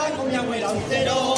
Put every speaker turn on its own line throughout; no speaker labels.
con mi abuela entero.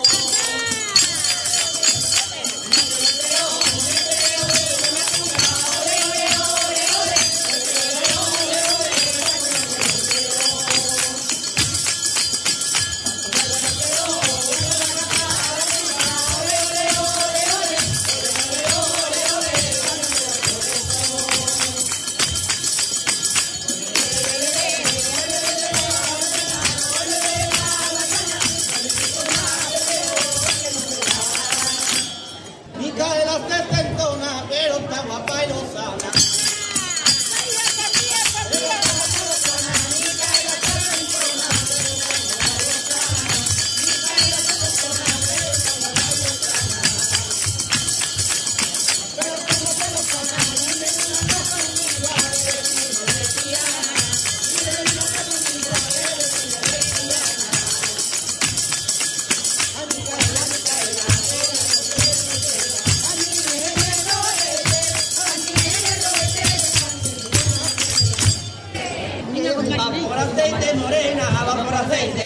Vamos por aceite, morena, vamos por aceite.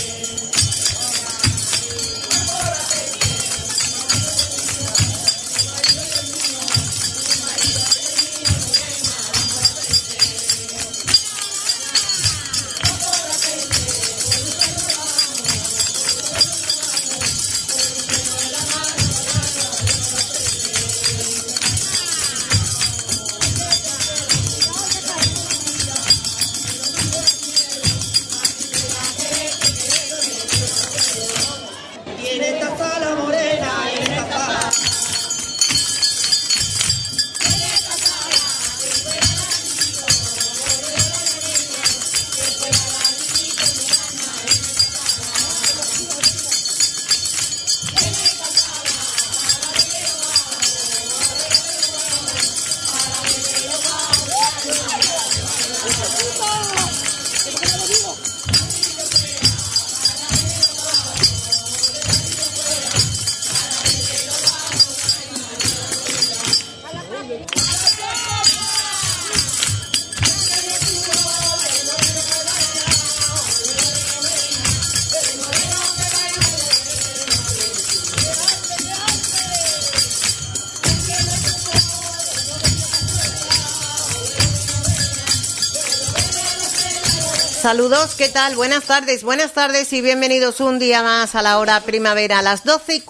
Saludos, ¿qué tal? Buenas tardes y bienvenidos un día más a la hora primavera, a las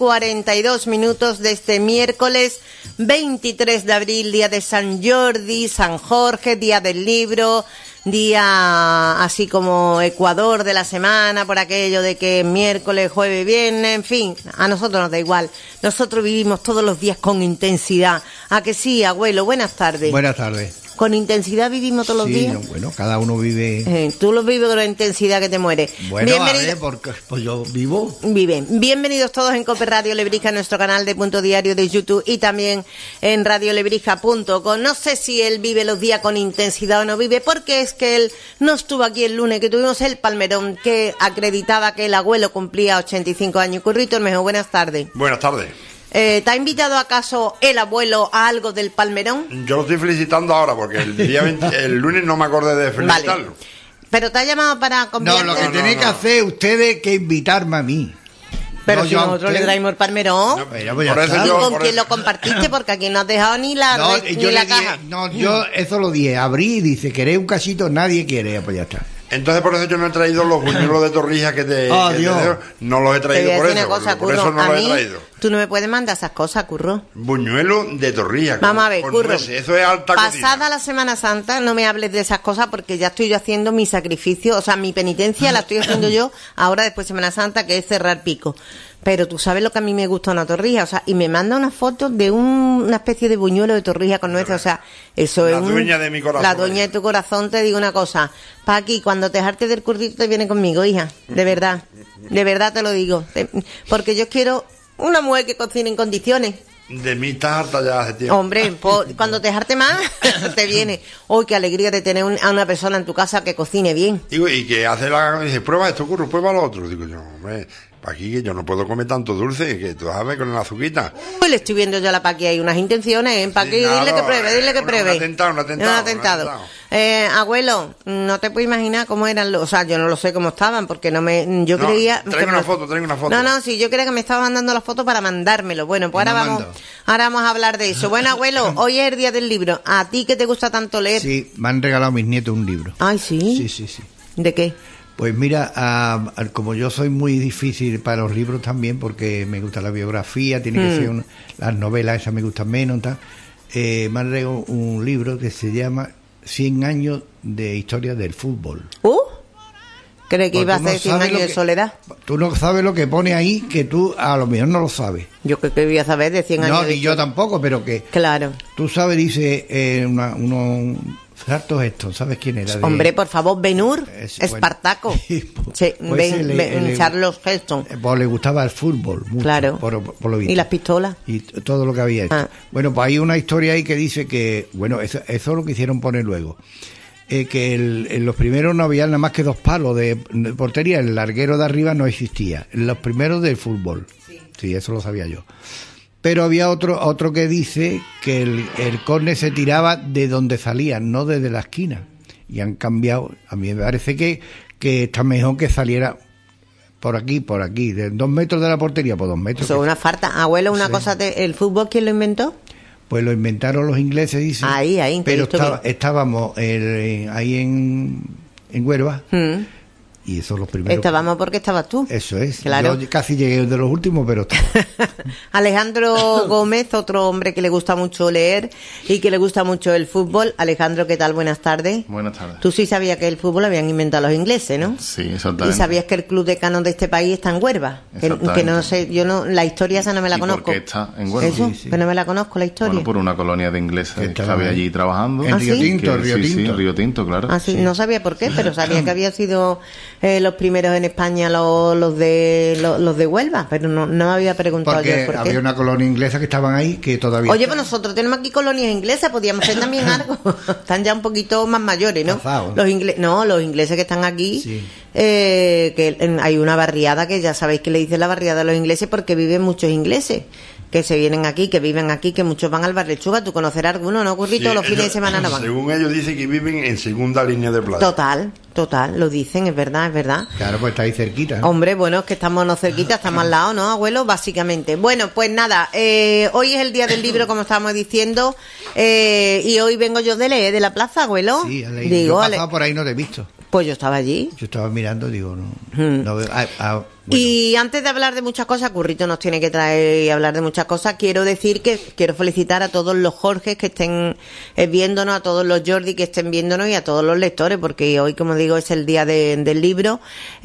12:42 de este miércoles 23 de abril, día de San Jordi, San Jorge, día del libro, día así como Ecuador de la semana, por aquello de que miércoles, jueves, viernes, en fin, a nosotros nos da igual. Nosotros vivimos todos los días con intensidad. ¿A que sí, abuelo? Buenas tardes.
Buenas tardes.
¿Con intensidad vivimos todos los días?
Sí, bueno, cada uno vive...
Tú lo vives con la intensidad que te muere.
Bueno, a ver, porque pues yo vivo...
Viven. Bienvenidos todos en COPE Radio Lebrija, nuestro canal de Punto Diario de YouTube y también en radiolebrija.com. No sé si él vive los días con intensidad o no vive, porque es que él no estuvo aquí el lunes, que tuvimos el palmerón que acreditaba que el abuelo cumplía 85 años. Currito Hermejo, buenas tardes.
Buenas tardes.
¿Te ha invitado acaso el abuelo a algo del palmerón?
Yo lo estoy felicitando ahora porque el lunes no me acordé de felicitarlo.
Vale. ¿Pero te ha llamado para convidarte?
No, lo que tenéis que hacer ustedes es que invitarme a mí.
Pero no, si nosotros le traemos el palmerón.
No,
pues
por eso
¿Y
yo,
con
por
quién
eso...
lo compartiste? Porque aquí no has dejado ni la,
no,
ni
yo
la
le dije,
caja.
no, yo eso lo dije, abrí y dice, ¿queréis un cachito? Nadie quiere, pues ya está.
Entonces por eso yo no he traído los buñuelos de torrijas que te dejo. No los he traído por eso.
Cosa,
por eso no los he traído.
Tú no me puedes mandar esas cosas, Curro.
Buñuelo de torrijas.
Vamos a ver, Curro.
Eso es alta
Pasada
cocina.
la Semana Santa, no me hables de esas cosas porque ya estoy yo haciendo mi sacrificio, o sea, mi penitencia la estoy haciendo yo ahora después de Semana Santa, que es cerrar pico. Pero tú sabes lo que a mí me gusta una torrija, o sea, y me manda una foto de una especie de buñuelo de torrija con nueces, o sea, eso
la
es
dueña de mi corazón.
La dueña de tu corazón. Te digo una cosa, Paqui, cuando te hartes del currito te viene conmigo, hija, de verdad te lo digo, porque yo quiero una mujer que cocine en condiciones.
De mí estás harta ya hace tiempo.
Hombre, cuando te jarte más, te viene. ¡Uy, qué alegría de tener a una persona en tu casa que cocine bien!
Digo, y que hace dice, prueba esto, Curro, prueba lo otro. Digo yo, hombre, Paqui, que yo no puedo comer tanto dulce, que tú sabes, con el azuquita.
Pues le estoy viendo yo a la Paqui, hay unas intenciones, ¿eh? Paqui,
Sí, claro,
dile que pruebe.
un atentado.
Abuelo, no te puedo imaginar cómo eran los... O sea, yo no lo sé cómo estaban, porque yo
No,
creía...
traigo una foto, traigo una foto.
No, sí, yo creía que me estaba mandando la foto para mandármelo. Bueno, pues
Y
ahora
no
vamos,
mando.
ahora vamos a hablar de eso. Bueno, abuelo, hoy es el día del libro. ¿A ti que te gusta tanto leer?
Sí, me han regalado mis nietos un libro.
Ay, ¿sí?
Sí, sí, sí.
¿De qué?
Pues mira, como yo soy muy difícil para los libros también, porque me gusta la biografía, tiene que ser las novelas, esas me gustan menos, tal. Me han regalado un libro que se llama 100 años de historia del fútbol.
Creo que
Pues
iba a
tú no
ser 100
sabes
años
lo
de
que-
soledad.
Tú no sabes lo que pone ahí, que tú a lo mejor no lo sabes.
Yo creo que iba a saber de 100 años
No,
de
ni yo
soledad.
tampoco, pero que
Claro.
tú sabes, dice unos Charlton Heston, ¿sabes quién era?
Hombre, por favor, Ben-Hur,
Es-
Espartaco.
bueno,
Sí,
pues el-
Charles Heston.
Pues le gustaba el fútbol mucho,
Claro.
por lo visto.
Y las pistolas.
Y todo lo que había hecho.
Ah.
Bueno, pues hay una historia ahí que dice que, bueno, eso es lo que hicieron poner luego. Que en los primeros no había nada más que 2 palos de portería, el larguero de arriba no existía. Los primeros del fútbol. Sí, eso lo sabía yo. Pero había otro que dice que el córner se tiraba de donde salía, no desde la esquina. Y han cambiado. A mí me parece que está mejor que saliera por aquí, de 2 metros de la portería, por 2 metros.
Eso es una farta. Abuelo, una
Sí.
cosa, ¿el fútbol quién lo inventó?
Pues lo inventaron los ingleses, dicen.
Ahí, te he
pero
visto bien.
estábamos ahí en Huelva, y eso los primeros.
Estábamos porque estabas tú.
Eso es.
Claro.
Yo casi llegué de los últimos, pero estaba.
Alejandro Gómez, otro hombre que le gusta mucho leer y que le gusta mucho el fútbol. Alejandro, ¿qué tal? Buenas tardes.
Buenas tardes.
Tú sí sabías que el fútbol lo habían inventado los ingleses, ¿no?
Sí,
Y
exactamente.
sabías que el club decano de este país está en Huelva. Que
Exactamente.
no sé, yo no, la historia esa no me la
¿Y por
conozco.
qué está en Huelva?
Eso,
Sí, sí.
que no me la conozco la historia.
Bueno, por una colonia de ingleses que
estaban
había
ahí.
allí trabajando.
En
¿Ah,
Río
sí?
Tinto, Río
Sí,
Tinto.
Río Tinto, claro.
Ah, sí, no sabía por qué, pero sabía que había sido los primeros en España los de Huelva, pero no me había preguntado yo
Porque
por qué.
había una colonia inglesa que estaban ahí, que todavía.
Oye,
está.
pues nosotros tenemos aquí colonias inglesas, podríamos ser también algo. Están ya un poquito más mayores, ¿no?
Casados.
Los ingleses que están aquí,
Sí.
hay una barriada que ya sabéis que le dicen la barriada a los ingleses porque viven muchos ingleses. Que se vienen aquí, que viven aquí, que muchos van al Bar Lechuga. Tú conocerás alguno, ¿no, Currito?
Sí,
Los fines de
ellos-
semana no van.
Según ellos dicen que viven en segunda línea de playa.
Total, lo dicen, es verdad, es verdad.
Claro, pues está ahí cerquita.
Hombre, bueno, es que estamos no cerquita, estamos al lado, ¿no, abuelo? Básicamente. Bueno, pues nada, hoy es el día del libro, como estábamos diciendo, y hoy vengo yo de leer de la plaza, abuelo.
Sí, Ale,
Digo,
yo
Ale-
pasaba por ahí, no te he visto.
pues yo estaba allí.
Yo estaba mirando, digo, no veo. Bueno.
Y antes de hablar de muchas cosas, Currito nos tiene que traer y hablar de muchas cosas, quiero decir que quiero felicitar a todos los Jorges que estén viéndonos, a todos los Jordi que estén viéndonos y a todos los lectores, porque hoy, como digo, es el día del libro.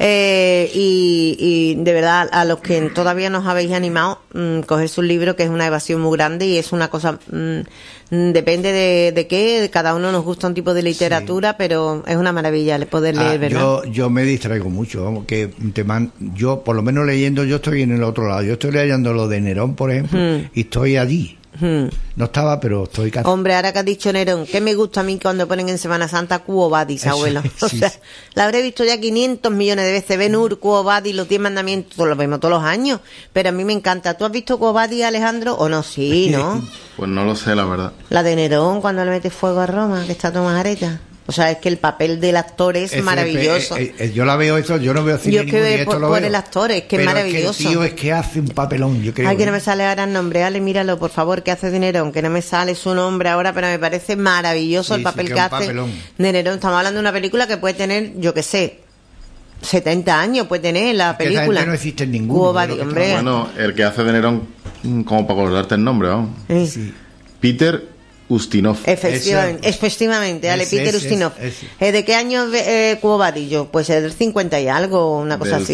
Y de verdad, a los que todavía nos habéis animado, cogerse un libro, que es una evasión muy grande y es una cosa... depende de qué, cada uno nos gusta un tipo de literatura, pero es una maravilla poder leer, ¿verdad?
Yo me distraigo mucho, vamos, que yo, por lo menos leyendo, yo estoy en el otro lado. Yo estoy leyendo lo de Nerón, por ejemplo, y estoy allí. No estaba, pero estoy casi.
Hombre, ahora que has dicho Nerón, ¿qué me gusta a mí cuando ponen en Semana Santa Quo Vadis,
Eso,
abuelo? O
sí,
sea,
sí.
la habré visto ya 500 millones de veces. Ben-Hur, Quo Vadis, los 10 mandamientos, lo vemos todos los años. Pero a mí me encanta. ¿Tú has visto Quo Vadis, Alejandro? ¿O no? Sí, ¿no?
Pues no lo sé, la verdad.
La de Nerón, cuando le mete fuego a Roma, que está Tomás Areta. O sea, es que el papel del actor es
Ese-
maravilloso.
yo la veo eso, yo no veo cine
Yo es que
ninguno, y
veo
esto
por-
lo
por
veo.
el actor, es que es
Pero
maravilloso.
el tío es que hace un papelón, yo creo.
Ay, que no me sale ahora el nombre. Ale, míralo, por favor, que hace de Nerón, que no me sale su nombre ahora, pero me parece maravilloso
Sí,
el papel
sí,
que
que es un
hace
papelón.
de Nerón. Estamos hablando de una película que puede tener, yo qué sé, 70 años puede tener la
Es que esa
película.
gente no existe en ninguno,
Quo
de lo
Vadis,
que
hombre.
Bueno, el que hace de Nerón, como para acordarte el nombre, vamos.
Sí.
Peter Ustinov.
Efectivamente, Ale,
Ese,
Peter
ese,
Ustinov.
ese.
¿De qué año Quo Vadis? Yo, pues es del 50 y algo, una cosa
Del
así.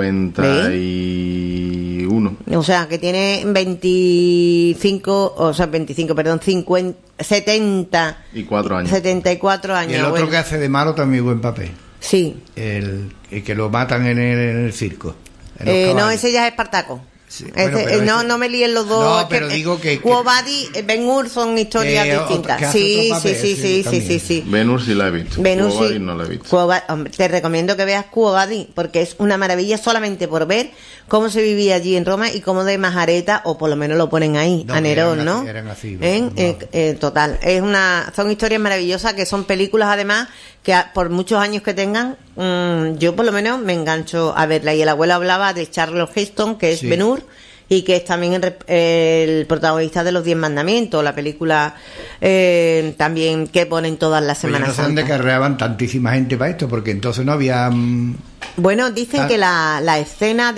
51.
O sea, que tiene 25, o sea, 25, perdón, 50, 70.
Y 4 años.
74
Y
años.
el otro
bueno.
que hace de malo también buen papel.
Sí.
El que lo matan en el circo. En los
No,
caballos.
ese ya es Espartaco.
Sí, bueno, pero
no me líen los dos.
No,
es
pero digo que
Quo Vadis, Ben-Hur son historias distintas.
que hace otro papel,
Sí.
también.
Ben-Hur sí la he visto.
Ben-Hur
Quo
sí.
Vadis no la he visto.
Hombre, te recomiendo que veas Quo Vadis, porque es una maravilla solamente por ver cómo se vivía allí en Roma y cómo de Majareta, o por lo menos lo ponen ahí,
No,
a Nerón, ¿no?
eran así,
Total. Son historias maravillosas, que son películas además que por muchos años que tengan, yo por lo menos me engancho a verla. Y el abuelo hablaba de Charles Heston, que es
Sí.
Ben-Hur, y que es también el protagonista de los 10 mandamientos, la película también que ponen todas las
Pues yo
semanas.
no sé dónde carreaban tantísima gente para esto, porque entonces no había...
Bueno, dicen que la escena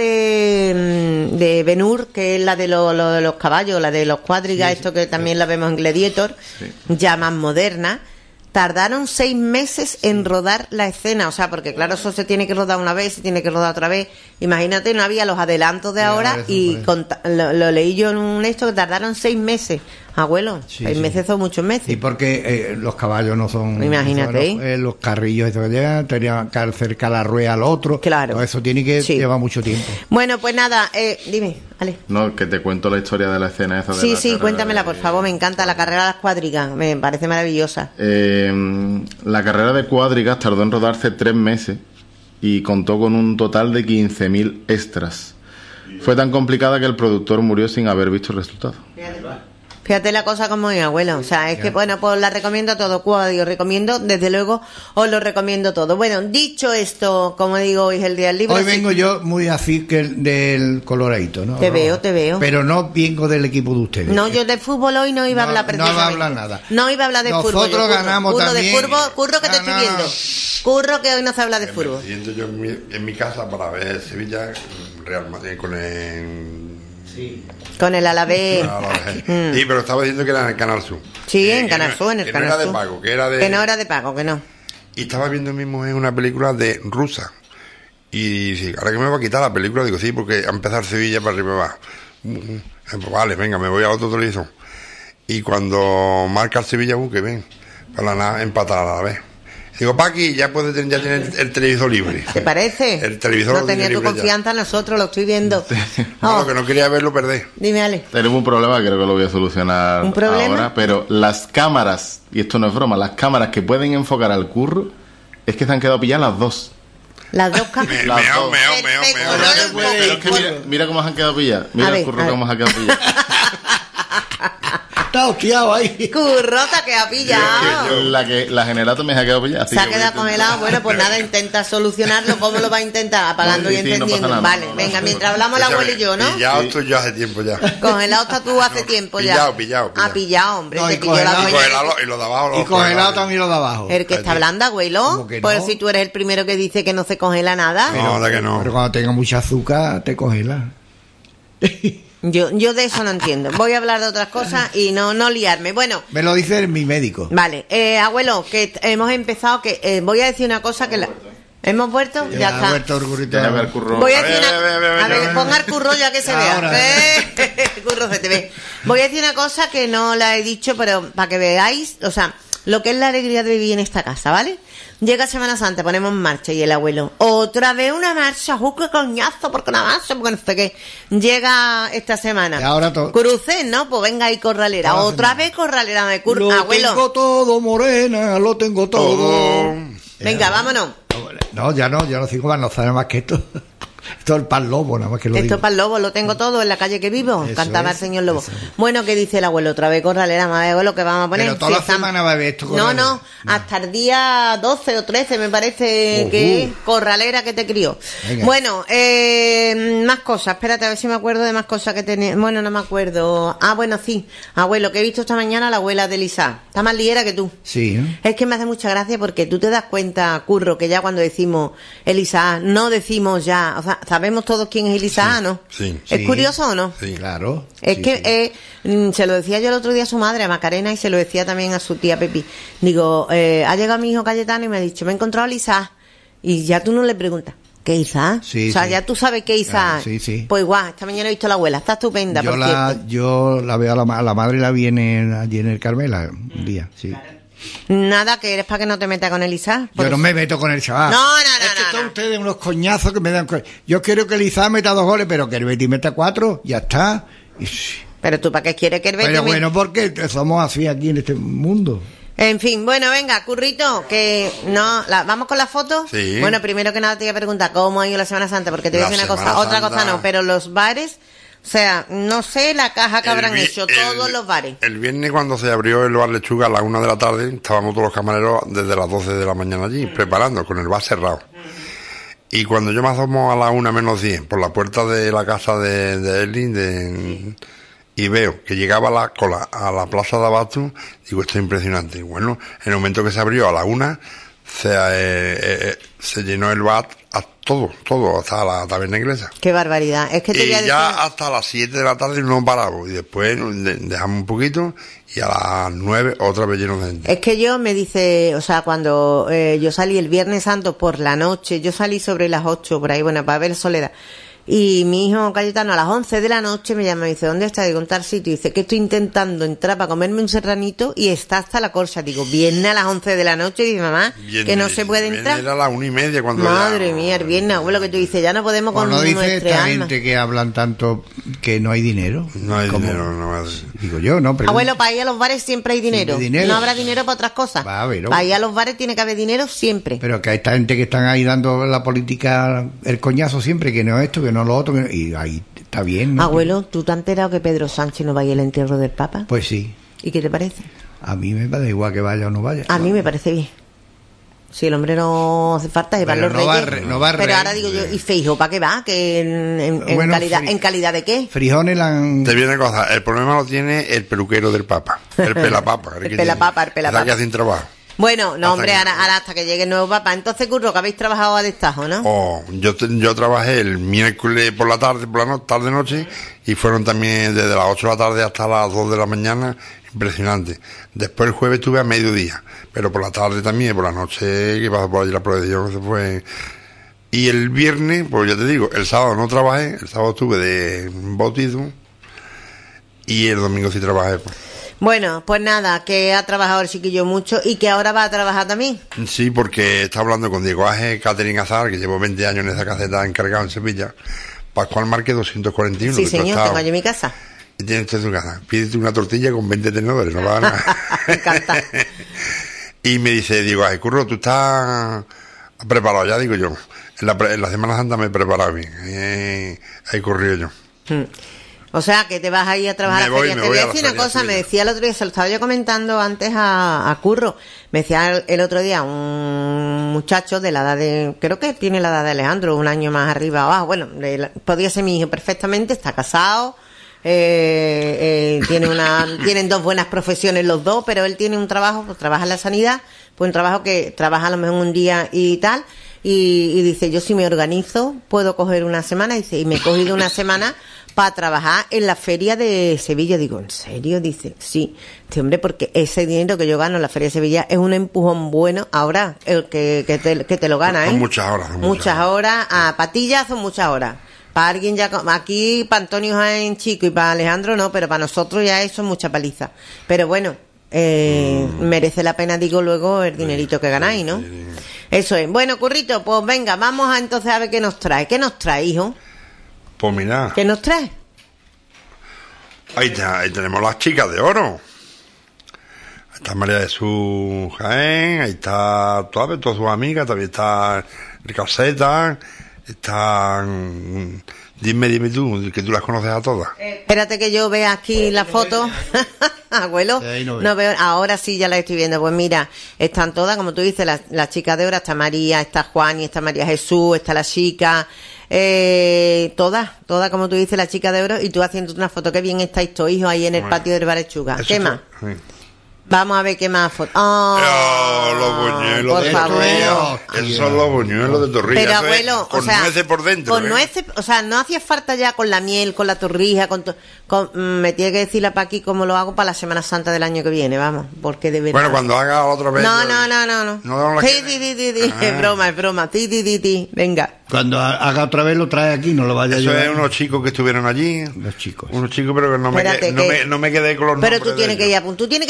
de Ben-Hur, que es la de los caballos, la de los cuadrigas, esto que también la vemos en Gladiator, ya más moderna, tardaron 6 meses en rodar la escena, o sea, porque claro, eso se tiene que rodar una vez, se tiene que rodar otra vez. Imagínate, no había los adelantos de
Sí,
ahora,
eso,
y
por
lo leí yo en un esto que tardaron 6 meses. Abuelo,
Sí,
6
sí.
meses son muchos meses.
Y porque los caballos no son...
Imagínate.
Los carrillos estos que llegan, tenían que acercar la rueda al otro.
Claro.
Todo eso tiene que
Sí.
llevar mucho tiempo.
Bueno, pues nada, dime, Ale.
No, que te cuento la historia de la escena esa de
Sí,
la
sí,
carrera
cuéntamela,
de-
por favor, me encanta la carrera de las cuadrigas, me parece maravillosa.
La carrera de cuadrigas tardó en rodarse 3 meses y contó con un total de 15.000 extras. Fue tan complicada que el productor murió sin haber visto el resultado.
Fíjate la cosa como es, abuelo. O sea, es que, bueno, pues la recomiendo a todo. Cuadro, recomiendo, desde luego, os lo recomiendo todo. Bueno, dicho esto, como digo, hoy es el día del libro.
Hoy
así-
vengo yo muy así que del coloradito, ¿no?
Te veo.
Pero no vengo del equipo de ustedes.
No, yo de fútbol hoy no iba a
No,
hablar
no
precisamente.
va a hablar nada.
No iba a hablar de
Nosotros
fútbol. yo,
ganamos
curro
también.
de fútbol, curro que te
No,
estoy
no,
viendo.
no.
Curro que hoy no se habla de fútbol.
Yendo yo en mi casa para ver Sevilla Real Madrid con el...
Con el Alavés.
Sí, pero estaba diciendo que era en el Canal Sur.
Sí,
Que
en Canal
no-
Sur, en el
que
Canal
no era
Sur.
de pago, que era de...
Que no era de pago, que no.
Y estaba viendo mi mujer una película de rusa. Y sí, ahora que me va a quitar la película, digo, sí, porque a empezar Sevilla para arriba va. Pues vale, venga, me voy al otro televisor. Y cuando marca el Sevilla, que ven, para la empatar a la vez. Digo, Paqui, ya puede tener, ya tiene el televisor libre.
¿Te parece?
El televisor
no
lo tiene
tenía tu
libre ya.
confianza en nosotros, lo estoy viendo.
No,
Oh,
lo que no quería verlo perder.
dime, Ale.
Tenemos un problema, creo que lo voy a solucionar
¿Un problema?
ahora, pero las cámaras, y esto no es broma, las cámaras que pueden enfocar al curro, es que se han quedado pilladas las dos.
Las dos cámaras.
Las
Meo,
dos.
Perfecto,
Pero
no
es
lo
que
puedo
mira, mira cómo se han quedado pilladas. Mira
A ver,
el curro
a ver.
cómo se ha quedado pillado.
Está hostiado ahí.
Currota que ha pillado.
La generato me ha quedado pillada. así
Se ha
que voy a
quedado
intentar-
congelado. Bueno, pues nada, intenta solucionarlo. ¿Cómo lo va a intentar? Apagando
Sí,
y
sí, no
encendiendo.
pasa nada,
Vale,
no,
venga,
no,
mientras hablamos el abuelo y yo, ¿no?
Pillado estoy yo hace tiempo ya.
Congelado está tú hace tiempo ya.
Pillado.
Ah, pillado, hombre.
No,
te
y
pilló la
congelado.
Y,
dueña.
y lo de abajo.
Y congelado también lo de abajo.
El que está hablando, abuelo.
¿Cómo que no?
Pues si tú eres el primero que dice que no se congela nada.
No, de que no.
Pero cuando tenga mucha azúcar, te congela.
Yo de eso no entiendo. Voy a hablar de otras cosas y no liarme. Bueno,
Me lo dice mi médico.
vale. Abuelo, que hemos empezado, que voy a decir una cosa que la... ¿Hemos vuelto? Ya
ha
está.
vuelto el currito.
Déjame ver el curro.
Voy a
A
decir
ver,
una...
a ver,
A ver, ponga el curro ya que se
Ahora.
vea. Curro se te ve. Voy a decir una cosa que no la he dicho, pero para que veáis, o sea, lo que es la alegría de vivir en esta casa, ¿vale? Llega Semana Santa, ponemos en marcha y el abuelo, otra vez una marcha, qué coñazo, porque una marcha, porque no sé qué. Llega esta semana.
Y ahora
Crucé, ¿no? Pues venga ahí corralera.
Toda la
Otra
semana.
vez corralera de
Lo
abuelo.
tengo todo, morena, lo tengo todo.
Venga, vámonos.
No, ya no sigo más, no sabe más que esto. Esto es el pan lobo, nada más que lo
Esto
digo.
es para el lobo, lo tengo todo en la calle que vivo.
Eso
Cantaba
es,
el señor Lobo.
eso es.
Bueno, ¿qué dice el abuelo? Otra vez corralera, más abuelo, que vamos a poner.
Pero toda la
estamos-
semana va a haber esto.
No,
corralera.
no, hasta el día 12 o 13 me parece que es corralera que te crió.
Venga.
Bueno, más cosas, espérate a ver si me acuerdo de más cosas que tenía. Bueno, no me acuerdo. Ah, bueno, sí. Abuelo, que he visto esta mañana a la abuela de Elisa. Está más liera que tú.
Sí, ¿no?
Es que me hace mucha gracia porque tú te das cuenta, Curro, que ya cuando decimos Elisa, no decimos ya, o sea, sabemos todos quién es Elisa, ¿no?
sí,
¿Es
sí.
curioso o no?
Sí.
Claro.
Es
Sí,
que
sí.
se lo decía yo el otro día a su madre, a Macarena, y se lo decía también a su tía Pepi. Digo, ha llegado mi hijo Cayetano y me ha dicho, me he encontrado a Elisa. Y ya tú no le preguntas, ¿qué Isa?
Sí,
o sea,
sí.
ya tú sabes qué Isa.
Claro, sí, sí.
Pues guau, esta mañana he visto a la abuela, está estupenda, por cierto.
Yo la veo a la madre, la viene allí en el Carmela un día, sí.
Nada, que eres para que no te metas con el Isaac.
Yo no me meto con el chaval.
No.
Es que son ustedes unos coñazos que me dan... Yo quiero que el Isaac meta 2 goles, pero que el Betis meta 4, ya está. Y...
Pero tú, ¿para qué quieres que el Betis...
Pero bueno, porque somos así aquí en este mundo.
En fin, bueno, venga, Currito, que no... ¿Vamos con la foto?
Sí.
Bueno, primero que nada te voy a preguntar, ¿cómo ha ido la Semana Santa? Porque te voy a decir una cosa, otra cosa no, pero los bares... O sea, no sé la caja que habrán hecho todos los bares.
El viernes, cuando se abrió el bar Lechuga a las 1 de la tarde, estábamos todos los camareros desde las 12 de la mañana allí, preparando, con el bar cerrado. Y cuando yo me asomo a las 1 menos 10 por la puerta de la casa de Elin, y veo que llegaba la cola a la plaza de Abasto, digo, esto es impresionante. Y bueno, en el momento que se abrió a la 1, se llenó el bar a todo, hasta la taberna inglesa.
Qué barbaridad. Es que te voy a
Y ya
decir...
hasta las 7 de la tarde no paramos. Y después dejamos un poquito y a las 9 otra vez lleno de gente.
Es que yo me dice, o sea, cuando yo salí el Viernes Santo por la noche, yo salí sobre las 8 por ahí, bueno, para ver Soledad. Y mi hijo Cayetano a las 11 de la noche me llama y dice, ¿dónde está? Digo, en tal sitio. Y dice que estoy intentando entrar para comerme un serranito y está hasta la corcha. Digo, viene a las 11 de la noche y dice, mamá, que no se puede entrar.
Era a las 1:30 cuando
Madre mía, el viernes, abuelo, que tú dices, ya no podemos con
no dice
nuestra
esta
alma.
gente que hablan tanto que no hay dinero.
No hay
¿Cómo?
dinero, no es.
Digo yo, ¿no? Pero
Abuelo, para ir a los bares siempre hay dinero.
Siempre hay dinero.
No habrá dinero para otras cosas.
Va a haber, ¿no?
Para ir a los bares tiene que haber dinero siempre.
Pero que hay esta gente que están ahí dando la política el coñazo siempre, que no esto, que no lo otro, y ahí está bien, ¿no?
Abuelo, ¿tú te has enterado que Pedro Sánchez no vaya al entierro del Papa?
Pues sí,
¿Y qué te parece?
a mí me da igual que vaya o no vaya.
A mí me parece bien. Si el hombre no hace falta llevar
Pero
los
no va
reyes.
no va a
Pero ahora digo yo, ¿y Feijóo para qué va? ¿Que en
Bueno,
¿En calidad de qué?
Frijones la han...
Te viene cosa, el problema lo tiene el peluquero del Papa, el pelapapa.
El pelapapa.
Está que hacen trabajo.
Bueno, no,
Hasta
hombre,
que-
ahora hasta que llegue el nuevo Papa. Entonces, Curro, que habéis trabajado a destajo, ¿no?
Yo trabajé el miércoles por la tarde, tarde-noche, y fueron también desde las 8 de la tarde hasta las 2 de la mañana, impresionante. Después el jueves estuve a mediodía, pero por la tarde también, por la noche, que pasó por allí la procesión, se fue. Y el viernes, pues ya te digo, el sábado no trabajé, el sábado estuve de bautizo, y el domingo sí trabajé. Pues.
Bueno, pues nada, que ha trabajado el chiquillo mucho y que ahora va a trabajar también.
Sí, porque está hablando con Diego Ángel, Catherine Azar, que llevo 20 años en esa caseta encargado en Sevilla. Pascual Márquez 241.
Sí,
de
señor,
tostado.
tengo yo en mi casa.
Y tienes usted en tu casa. Pídete una tortilla con 20 tenedores, no va a nada.
Me encanta.
Y me dice Diego Ángel, Curro, ¿tú estás preparado ya? Digo yo. En la Semana Santa me he preparado bien. Ahí corrido yo.
O sea, que te vas a ir a trabajar a la feria. Te voy a decir una cosa, me decía el otro día, se lo estaba yo comentando antes a Curro, me decía el otro día un muchacho de la edad de, creo que tiene la edad de Alejandro, un año más arriba o abajo, bueno, podría ser mi hijo perfectamente, está casado, tienen 2 buenas profesiones los dos, pero él tiene un trabajo, pues trabaja en la sanidad, pues un trabajo que trabaja a lo mejor un día y tal, y dice, yo si me organizo, puedo coger una semana, dice, y me he cogido una semana para trabajar en la feria de Sevilla. Digo, ¿en serio? Dice, sí. Dice, hombre, porque ese dinero que yo gano en la feria de Sevilla es un empujón bueno ahora, el que te lo gana, ¿eh?
Son muchas horas.
Muchas horas, a patillas son muchas horas. Para alguien ya, aquí, para Antonio Jaén chico y para Alejandro no, pero para nosotros ya eso es mucha paliza. Pero bueno, merece la pena, digo, luego el dinerito que ganáis, ¿no? Eso es. Bueno, Currito, pues venga, vamos a entonces a ver qué nos trae. ¿Qué nos trae, hijo?
Pues mira,
¿Qué nos trae?
ahí tenemos las chicas de oro. Ahí está María Jesús Jaén, ahí está todas sus amigas, también está el Calceta, están... Dime tú, que tú las conoces a todas.
Espérate que yo vea aquí la foto. Abuelo,
Ahí no
no veo. Ahora sí ya la estoy viendo. Pues mira, están todas, como tú dices, las chicas de oro. Está María, está Juan y está María Jesús, está la chica. Todas, como tú dices, la chica de oro. Y tú haciendo una foto. Qué bien estáis todos, hijos, ahí en el
Bueno,
patio del Barechuga.
Eso
¿Qué
fue-
más?
sí.
Vamos a ver qué más fotos.
Los buñuelos
por
de
favor.
Torrijos. Esos son los buñuelos de Torrijos.
Pero
Eso es
abuelo,
con
o sea,
nueces por dentro.
con nueces, o sea, no hacía falta ya con la miel, con la torrija, me tiene que decir la Paqui cómo lo hago para la Semana Santa del año que viene, vamos, porque de verdad.
Bueno, cuando haga otra vez.
No.
No la
Sí,
quieres.
sí,
Ah.
es broma, sí, venga.
Cuando haga otra vez lo trae aquí, no lo vaya a
Eso
llevar.
es unos chicos que estuvieron allí.
Los chicos.
Unos chicos, pero que no me,
Espérate,
no
que-
me, no me quedé con los
Pero
nombres
tú tienes
de
que
ellos.
tú tienes que llevar una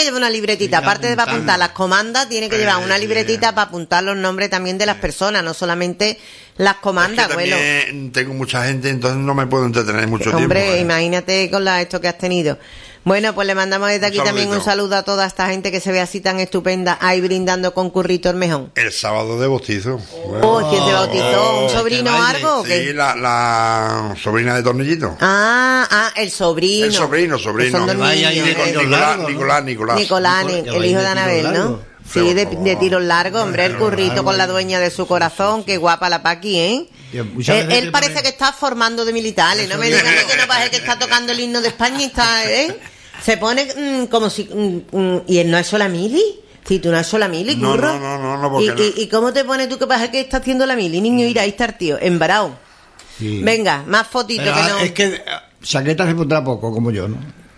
libretita,
Venga,
aparte de para apuntar
apuntando.
las comandas, tiene que llevar una
Sí.
libretita para apuntar los nombres también de las personas, no solamente las comandas,
Es que
abuelo.
también tengo mucha gente, entonces no me puedo entretener mucho
Hombre,
tiempo.
imagínate con esto que has tenido. Bueno, pues le mandamos desde aquí también un
saludito.
saludo a toda esta gente que se ve así tan estupenda ahí brindando con Currito Ormejón.
El sábado de bautizo.
Oh, ¿quién te bautizó? ¿Un sobrino o
baile.
algo? ¿O qué?
Sí, la sobrina de Tornillito.
El sobrino.
El sobrino.
Que son dos
Vaya ahí
niños,
de
¿eh?
tiros largos, ¿no?
Nicolás.
Nicolás,
Ya
el
vais
hijo
de
de Anabel,
tiros
¿no?
largos.
Sí, de tiros largos, hombre, el currito con la dueña de su corazón, qué guapa la Paqui, ¿eh?
Ya, muchas veces
Él
te
parece
ponen-
que está formando de militares, no me digan a mí que no parece que está tocando el himno de España y está, ¿eh? Se pone como si... ¿Y él no es sola mili? Si tú no es sola mili,
No,
curro.
no, porque no.
¿Y cómo te pones tú que pasa que está haciendo la mili? Niño, mira, ahí está el tío, embarado.
Sí.
Venga, más fotitos
Pero,
que no...
Es que Chaqueta se pondrá poco, como yo, ¿no?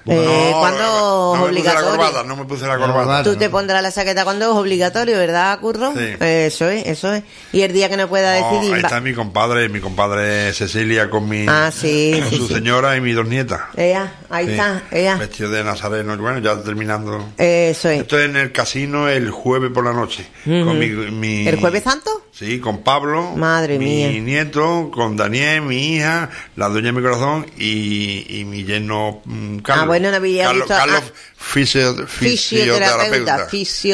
¿Cuándo es
no me puse la
obligatorio?
corbata, no me puse la corbata.
Tú te pondrás la chaqueta cuando es obligatorio, ¿verdad, Curro?
Sí.
Eso es. Y el día que no pueda
No,
decidir...
ahí
va-
está mi compadre Cecilia con
sí,
con
sí,
su
sí.
señora y mis dos nietas.
Ahí
Sí.
está, ella.
Vestido de nazareno. Bueno, ya terminando.
Eso es.
Estoy en el casino el jueves por la noche. Con mi
¿El Jueves Santo?
Sí, con Pablo.
Madre
mi
mía.
nieto, con Daniel, mi hija, la dueña de mi corazón y mi yerno Carlos.
Bueno, no había
Carlos,
visto-
Carlos
Fisioterapeuta.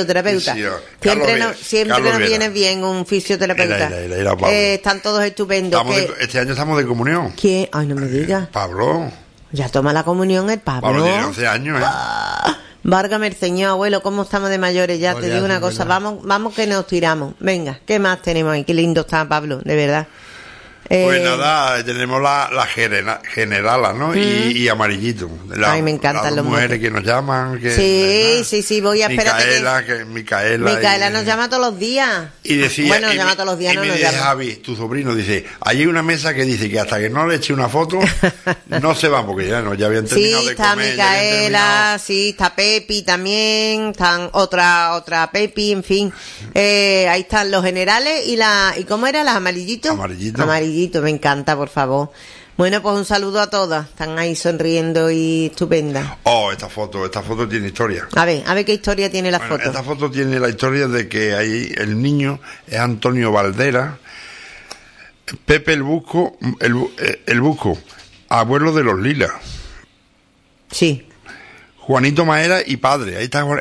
Siempre nos viene bien un fisioterapeuta.
Era Pablo.
Están todos estupendos.
Este año estamos de comunión.
¿Quién? Ay, no me digas.
Pablo.
Ya toma la comunión el
Pablo
Pablo.
tiene 11 años, ¿eh?
Válgame el Señor, abuelo, ¿cómo estamos de mayores? Ya
Pues
te
ya
digo
sí,
una cosa,
verdad.
vamos que nos tiramos. Venga, ¿qué más tenemos ahí? Qué lindo está Pablo, de verdad.
Pues nada, tenemos la generala, ¿no? Y amarillito.
Ay, me encantan
las
los
mujeres
motes.
que nos llaman. Que,
Sí, voy a espérate que... Micaela
y-
nos llama todos los días.
Y decía,
Bueno, nos
y
llama
me-
todos los días,
y
no
me
nos
dice
llama.
Javi, tu sobrino, dice, hay una mesa que dice que hasta que no le eche una foto, no se van, porque ya habían
Sí,
terminado de
está
comer. ya habían
Micaela,
terminado.
sí, está Pepi también, están otra Pepi, en fin. Ahí están los generales y ¿cómo era? ¿Las amarillitos?
Amarillitos.
Amarillitos, me encanta, por favor. Bueno, pues un saludo a todas, están ahí sonriendo y estupendas.
Oh, esta foto tiene historia.
A ver qué historia tiene la
Bueno,
foto.
esta foto tiene la historia de que ahí el niño es Antonio Valdera, Pepe el Busco, el Busco, abuelo de los Lilas,
Sí,
Juanito Maera y padre. Ahí está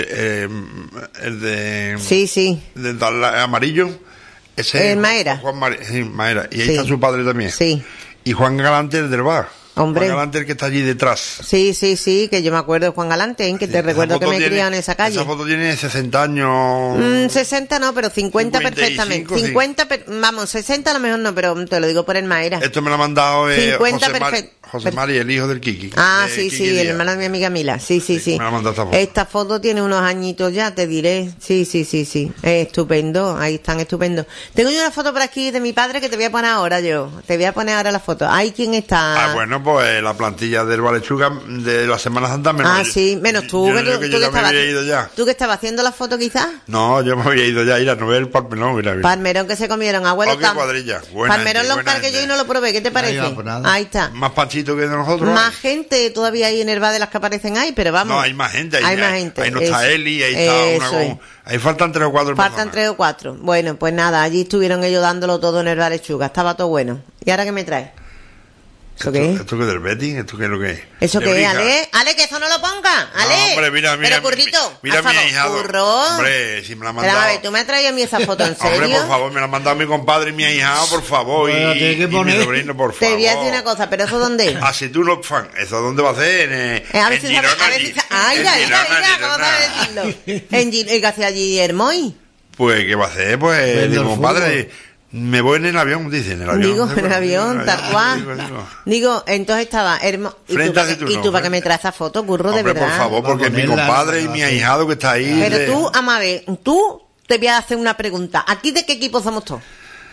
el de,
sí,
del amarillo. Ese
El Maera.
Sí, Maera. Y ahí
Sí.
está su padre también.
sí.
Y Juan Galante, el del bar.
Hombre.
Juan Galante, el que está allí detrás.
Sí, que yo me acuerdo de Juan Galante, ¿eh? Que te
Esa
recuerdo que
foto
me he
tiene-
criado en esa calle.
Esa foto tiene 60 años.
60 no, pero 50
55,
perfectamente.
sí.
50, vamos, 60 a lo mejor no, pero te lo digo por el Maera.
Esto me lo ha mandado
50
José Mari, el hijo del Kiki.
Ah,
de
sí,
Kiki
sí, el
Díaz.
hermano de mi amiga Mila. Sí.
me la ha mandado esta foto.
Esta foto tiene unos añitos ya, te diré. Sí. Estupendo, ahí están estupendos. Tengo yo una foto por aquí de mi padre que te voy a poner ahora yo. Te voy a poner ahora la foto. Ahí, ¿quién está?
Bueno, pues la plantilla del Valechuga de la Semana Santa menos yo.
Sí, menos tú.
Yo
que
creo que yo
que
ya me había ido ya.
¿Tú que estabas haciendo la foto quizás?
No, yo me había ido ya a ir a ver el palmelón. Mira.
Palmerón que se comieron, abuelo.
Oh, qué cuadrilla. Buena
Palmerón
gente,
lo
buena
encargué yo
gente.
y no lo probé. ¿Qué te parece?
iba por nada.
Ahí está.
Más panchito que de nosotros.
Más gente todavía hay en el bar de las que aparecen ahí, pero vamos.
No, hay más gente.
Hay más gente.
Ahí no está
Eso.
Eli, ahí está una.
Eso es.
Ahí faltan 3 o 4
Faltan
personas.
3 o 4. Bueno, pues nada, allí estuvieron ellos dándolo todo en el bar Lechuga. Estaba todo bueno. ¿Y ahora qué me traes? ¿Eso qué es?
¿Esto qué es del Betty? ¿Esto qué es lo que es?
¿Eso
De
qué es,
Brija.
Ale? Ale, que eso no lo ponga. Ale.
No, hombre, mira.
Pero, Currito,
Mira
haz
mi
favor,
ahijado.
Curro.
Hombre, si me la ha
Espera,
mandado.
a ver, tú me has traído a mí esa foto, ¿en serio?
Hombre, por favor, me la ha mandado mi compadre y mi ahijado, por favor.
Bueno, tiene que
y mi
poner.
sobrino, por
Te
favor.
voy a decir una cosa, pero ¿eso dónde es?
Así tú no fan. ¿Eso dónde va a ser?
A ver
en
si
Girona.
sabe, a ver si sabe. Ay,
en
ya,
Girona,
¿cómo sabes decirlo? ¿Qué hace allí Hermoy?
Pues, ¿qué va a hacer? Pues,
Vendo
digo,
el
compadre, me voy en el avión, dice, en el avión.
Digo,
¿no?
en el avión, tal cual.
Digo.
Digo, entonces estaba hermoso. ¿Y
Frente
tú,
a
para
Aceituno,
qué me traes esa foto, Curro, de
Hombre,
verdad?
por favor, porque es mi
ponerla,
compadre y mi ahijado que está ahí.
Pero tú, Amabel, tú te voy a hacer una pregunta. ¿Aquí de qué equipo somos todos?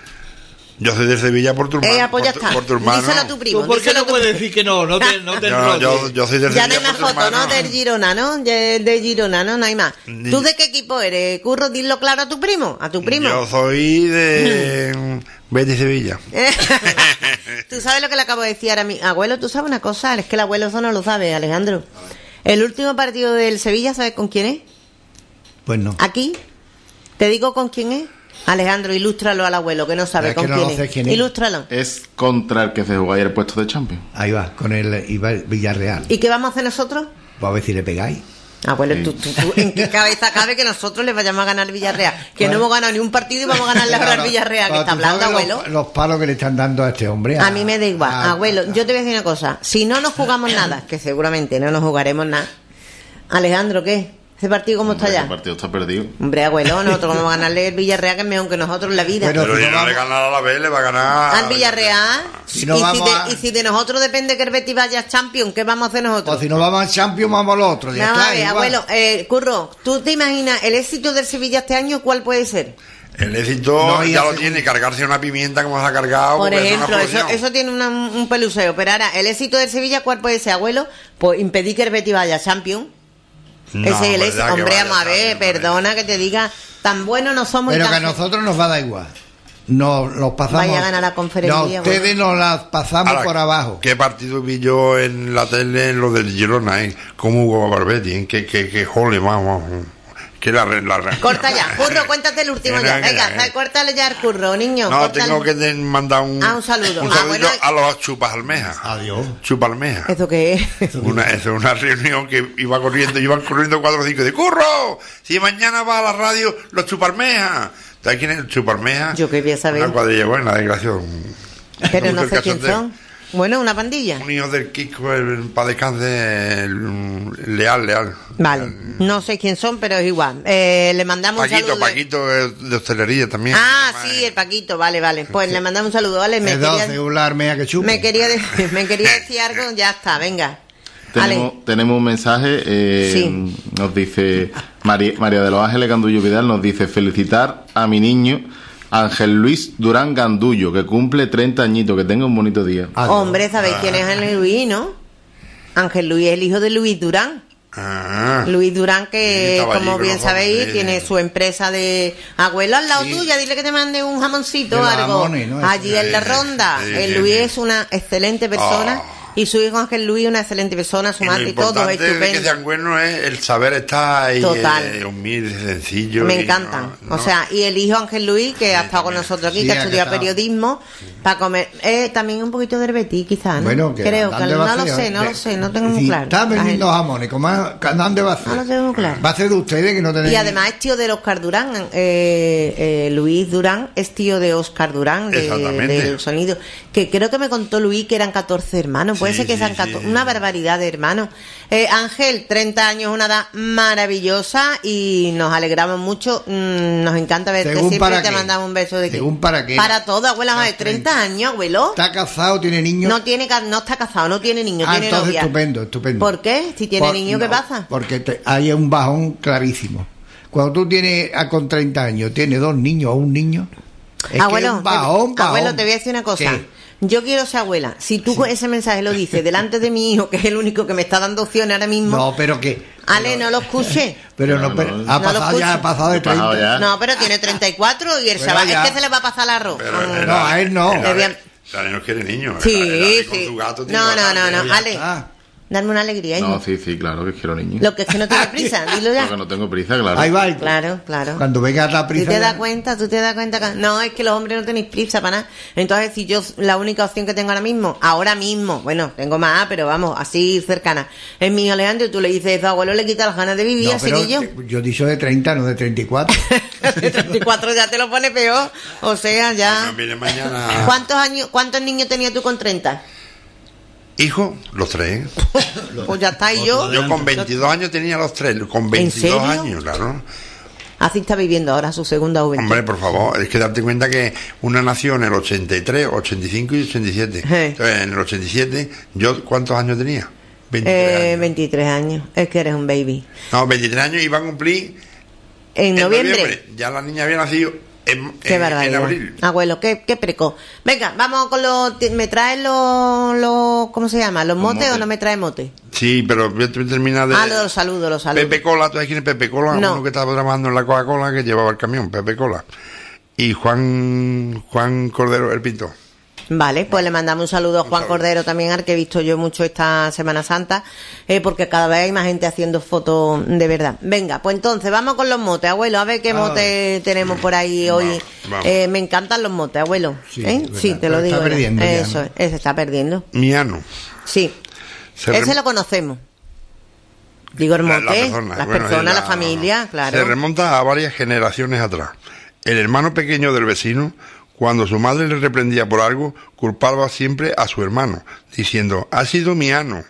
Yo soy de Sevilla por tu hermano.
Pues ya está.
por tu hermano.
Díselo a tu primo.
¿Tú por qué
díselo a
no
tu
puedes decir que no? No te enrolles.
Yo soy de
Ya no
Sevilla
hay más
por tu
fotos, ¿no?
hermano.
Del Girona, ¿no? De Girona, ¿no? No hay más.
Ni-
¿Tú de qué equipo eres, Curro? Dilo claro a tu primo. A tu primo.
Yo soy de Betis Sevilla.
Tú sabes lo que le acabo de decir a mi abuelo. Tú sabes una cosa, es que el abuelo eso no lo sabe, Alejandro. El último partido del Sevilla, ¿sabes con quién es?
Pues no.
Aquí. ¿Te digo con quién es? Alejandro, ilústralo al abuelo, que no sabe
Es
con
que no
quién,
lo sé
es.
quién es.
Ilústralo.
Es contra el que se jugó ayer el puesto de Champions.
Ahí va, con el Villarreal.
¿Y qué vamos a hacer nosotros?
Pues a ver si le pegáis.
Abuelo,
Sí.
¿tú ¿en qué cabeza cabe que nosotros le vayamos a ganar al Villarreal? Que
Bueno.
no hemos ganado ni un partido y vamos a ganarle ahora al Villarreal. ¿Qué está
Pero tú
hablando,
sabes
abuelo?
los palos que le están dando a este hombre.
A mí me da igual. Abuelo, yo te voy a decir una cosa. Si no nos jugamos nada, que seguramente no nos jugaremos nada. Alejandro, ¿qué? ¿Ese partido cómo está
Hombre,
ya?
El partido está perdido.
Hombre, abuelo, nosotros vamos a ganarle el Villarreal, que es mejor que nosotros en la vida.
Pero
Pero
si
si
no
no le
vamos-
gana a la vez, le va a ganar.
Al Villarreal.
Si no vamos a-
y si de nosotros depende que el Betis vaya a Champions, ¿qué vamos a hacer nosotros?
O si no vamos al Champions, vamos al otro. Ya
Vamos
está,
a ver,
igual.
abuelo, Curro, ¿tú te imaginas el éxito del Sevilla este año cuál puede ser?
El éxito
No, y
ya lo
hace-
tiene, cargarse una pimienta como se ha cargado.
Por
porque es una
ejemplo,
explosión.
eso tiene un peluseo. Pero ahora, el éxito del Sevilla, ¿cuál puede ser, abuelo? Pues impedir que el Betis vaya a Champions.
No,
Ese es el
pues
éxito.
ya que
Hombre,
vaya
vamos a ver,
Champions,
perdona que te diga, tan buenos no somos. y
Pero que
tan-
a nosotros nos va a dar igual. Nos pasamos.
Vaya a ganar la conferencia,
No, ustedes nos las pasamos
Ahora,
por abajo.
¿Qué partido vi yo en la tele en lo del Girona, cómo jugaba Barbetti, que jole, vamos. Que la
Corta ya, Curro, cuéntate el último ya. Venga, córtale ya el Curro, niño.
No,
córtale.
tengo que mandar un
saludo.
un
Ah,
saludito
bueno.
a los chupalmejas.
Adiós.
Chupalmejas.
¿Eso qué es?
Eso es una reunión que iban corriendo 4 o 5 de ¡Curro! Si mañana va a la radio los Chupalmejas. ¿Sabes quién es el Chupalmeja?
Yo qué voy a saber.
Una cuadrilla buena, desgracia.
Pero no sé quién son. Bueno, una pandilla.
Un hijo del Kiko, el para descanse, leal.
Vale, no sé quién son, pero es igual. Le mandamos un saludo.
Paquito de hostelería también.
Ah, sí, el Paquito, vale. Pues le mandamos un saludo, ¿vale? Me
Es
quería,
12, un armea que chupe.
me quería decir algo, ya está, venga. Ale.
Tenemos un mensaje,
Sí.
nos dice María de los Ángeles Gandullo Vidal, nos dice felicitar a mi niño Ángel Luis Durán Gandullo, que cumple 30 añitos, que tenga un bonito día.
Adiós.
Hombre, ¿sabéis quién es Ángel Luis, no? Ángel Luis es el hijo de Luis Durán.
Ah.
Luis Durán,
Sí,
que
estaba allí
como
con
bien
nosotros,
sabéis,
sí.
tiene su empresa de abuelo al lado
Sí.
tuya, dile que te mande un jamoncito
De
o
los
algo.
jamones, ¿no?
Allí en la
Sí,
ronda.
sí,
El
sí,
Luis
sí.
es una excelente persona y su hijo Ángel Luis una excelente persona, su
Y lo
madre y todo,
importante de que
estupendo.
sean buenos es el saber estar y
Total.
humilde, sencillo.
Me
y
encantan.
no-
O sea, y el hijo Ángel Luis, que ha estado con
también.
nosotros aquí,
Sí,
que ha
ha
estudiado
estado.
periodismo, para comer. También un poquito de Betis, quizás, ¿no?
Bueno, que
creo que
andan de
no lo
vacío,
sé,
¿eh?
no tengo muy
Si
claro.
Está
La
vendiendo
gente.
jamones, como andan de vacío.
No lo tengo muy claro.
Va a ser de ustedes que no tenéis.
Y además es tío de Oscar Durán. Luis Durán es tío de Oscar Durán,
Exactamente.
del sonido. Que creo que me contó Luis que eran 14 hermanos. Puede
Sí,
ser que
sí,
sean
sí.
14. Una barbaridad de hermanos. Ángel, 30 años, una edad maravillosa y nos alegramos mucho. Nos encanta verte.
Según
Siempre
para
te
qué.
mandamos un beso de
Según para qué.
Para todo, abuela.
Las
De 30 años, abuelo.
Está casado, tiene niños.
No está casado, no tiene niño, tiene
entonces
novia.
estupendo.
¿Por qué? Si tiene niño, ¿qué
no,
pasa?
Porque hay un bajón clarísimo. Cuando tú tienes con 30 años, tienes 2 niños o un niño, es que
Abuelo,
es un bajón.
abuelo, te voy a decir una cosa.
¿Qué?
Yo quiero ser abuela. Si tú ese mensaje lo dices delante de mi hijo, que es el único que me está dando opciones ahora mismo,
No, pero que.
Ale, no lo escuché.
Pero
No,
pero
no.
ha
No lo
pasado ya,
escucho.
ha pasado de
Ha pasado
30.
ya.
No, pero tiene 34 y el
Pero
chaval
ya.
es que se le va a pasar el arroz.
No, a él no.
Le voy a-
Dale, no quiere niños.
Sí,
Dale, con
sí.
su gato tiene
No,
bastante.
no. Ale,
Ah,
dame una alegría, hijo.
No, sí, claro que quiero niños.
Lo que es que no tiene prisa, dilo ya.
Porque no tengo prisa, claro.
ahí va.
Claro.
Cuando venga la
¿Tú
prisa.
te das
ya-
cuenta? No, es que los hombres no tenéis prisa para nada. Entonces, si yo, la única opción que tengo ahora mismo, bueno, tengo más, pero vamos, así cercana, es mi hijo Alejandro, y tú le dices, abuelo, le quita las ganas de vivir,
No,
así
pero
que yo.
yo he dicho de 30, no de 34.
De 34 ya te lo pone peor. O sea, ya.
No, viene mañana.
¿Cuántos niños tenías tú con 30?
Hijo, los 3.
Pues ya está, y yo.
Yo con 22 años tenía los 3. Con 22
serio?
años, claro.
Así está viviendo ahora su segunda juventud.
Hombre, por favor, es que darte cuenta que una nació en el 83, 85 y 87. Entonces, en el 87, ¿yo cuántos años tenía? 23 años.
23 años. Es que eres un baby.
No, 23 años iba a cumplir
En noviembre.
Ya la niña había nacido
Qué
en
barbaridad.
abril.
Abuelo, qué precoz. Venga, vamos con los... ¿Me traes los ¿cómo se llama? ¿Los motes
motes.
o no me traes motes?
Sí, pero voy a terminar de...
Los saludos.
Pepe Cola, ¿tú sabes quién es Pepe Cola?
No.
Uno que estaba trabajando en la Coca-Cola que llevaba el camión, Pepe Cola. Y Juan Cordero, el pintor.
Vale, pues le mandamos un saludo a Juan Cordero también, al que he visto yo mucho esta Semana Santa, porque cada vez hay más gente haciendo fotos de verdad. Venga, pues entonces vamos con los motes, abuelo, a ver qué motes tenemos por ahí hoy.
Vamos.
Me encantan los motes, abuelo.
Sí,
Sí, te lo
pero
digo.
está perdiendo ya,
Eso,
¿no?
se está perdiendo.
Miano.
Sí,
Se
ese
rem-
lo conocemos. Digo el mote, las personas, la familia, claro.
Se remonta a varias generaciones atrás. El hermano pequeño del vecino, cuando su madre le reprendía por algo, culpaba siempre a su hermano, diciendo, ha sido mi ano.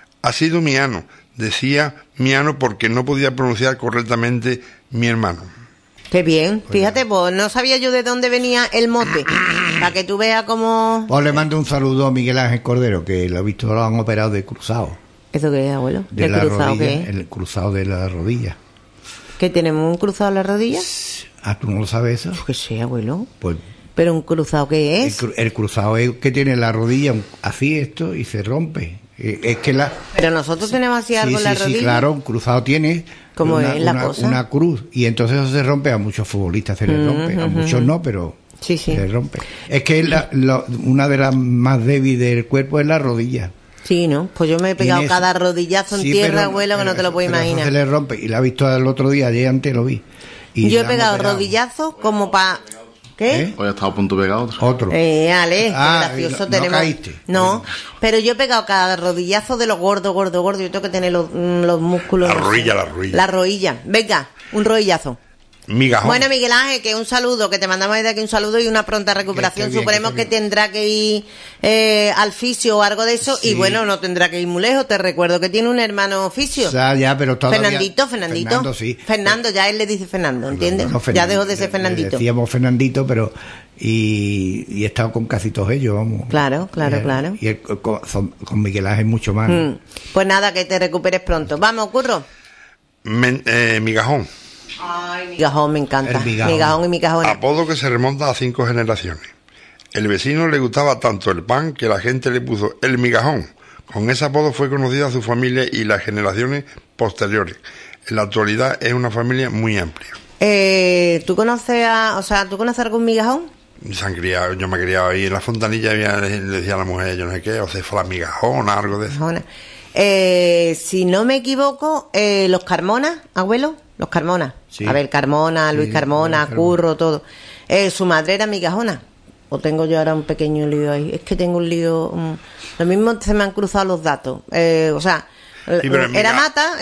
Decía mi ano porque no podía pronunciar correctamente mi hermano.
Qué bien, fíjate, pues no sabía yo de dónde venía el mote, para que tú veas cómo...
Pues le mando un saludo a Miguel Ángel Cordero, que lo he visto, lo han operado de cruzado.
¿Eso qué es, abuelo?
De
¿El
la
cruzado
rodilla,
qué es?
el cruzado de la rodilla.
¿Que tenemos un cruzado en la rodilla?
Ah, ¿tú no lo sabes eso?
Yo qué sé, abuelo.
Pues
¿Pero un cruzado qué
el,
es?
el cruzado es que tiene la rodilla así esto y se rompe. Es que la...
Pero nosotros tenemos así algo en la rodilla.
Sí, claro, un cruzado tiene
¿Cómo es la cosa?
una cruz, y entonces eso se rompe, a muchos futbolistas se les rompe, a muchos no, pero
Sí, sí.
se les rompe. Es que una de las más débiles del cuerpo es la rodilla.
Sí, ¿no? Pues yo me he pegado
Tiene-
cada rodillazo en
Sí,
tierra,
pero-
abuelo, que no te lo puedes
pero eso
imaginar.
se le rompe, y la he visto el otro día, ayer antes lo vi. Y
Yo he
la han
pegado
operado.
rodillazos como para... ¿Qué?
¿Eh?
Hoy ha estado a punto pegado otro.
Otro.
Ale, qué
Ah,
gracioso
no
tenemos.
caíste.
No, pero yo he pegado cada rodillazo de los gordos. Yo tengo que tener los músculos.
La
no sé.
rodilla, la rodilla.
La rodilla. Venga, un rodillazo.
Migajón.
Bueno, Miguel Ángel, que un saludo, que te mandamos desde aquí un saludo y una pronta recuperación.
Que esté bien,
Suponemos
que
que,
esté bien.
tendrá que ir al fisio o algo de eso.
Sí.
Y bueno, no tendrá que ir muy lejos. Te recuerdo que tiene un hermano fisio.
O sea, ya, pero todavía...
Fernandito.
Fernando, sí.
Fernando, ya él le dice Fernando, ¿entiendes?
No,
Ya
Fernando.
dejó de ser
Le
Fernandito.
decíamos Fernandito, pero... Y he estado con casi todos ellos, vamos.
Claro.
Y con Miguel Ángel mucho más. ¿no?
Pues nada, que te recuperes pronto. Vamos, Curro.
Migajón.
Ay, migajón, me encanta.
El migajón.
Migajón y migajón.
Apodo que se remonta a 5 generaciones. El vecino le gustaba tanto el pan que la gente le puso el migajón. Con ese apodo fue conocida su familia y las generaciones posteriores. En la actualidad es una familia muy amplia.
¿Tú conoces algún migajón?
Se han criado, yo me he criado ahí en la fontanilla, le decía a la mujer, yo no sé qué, o se fue la migajona, algo de eso.
Migajona. Si no me equivoco, los Carmona, abuelo, los Carmona.
Sí.
A ver, Carmona, Luis
Sí,
Carmona,
Luis Carmona.
Curro, todo. Su madre era migajona. O tengo yo ahora un pequeño lío ahí. Es que tengo un lío. Lo mismo se me han cruzado los datos.
Sí, pero en
era
miga-
Mata,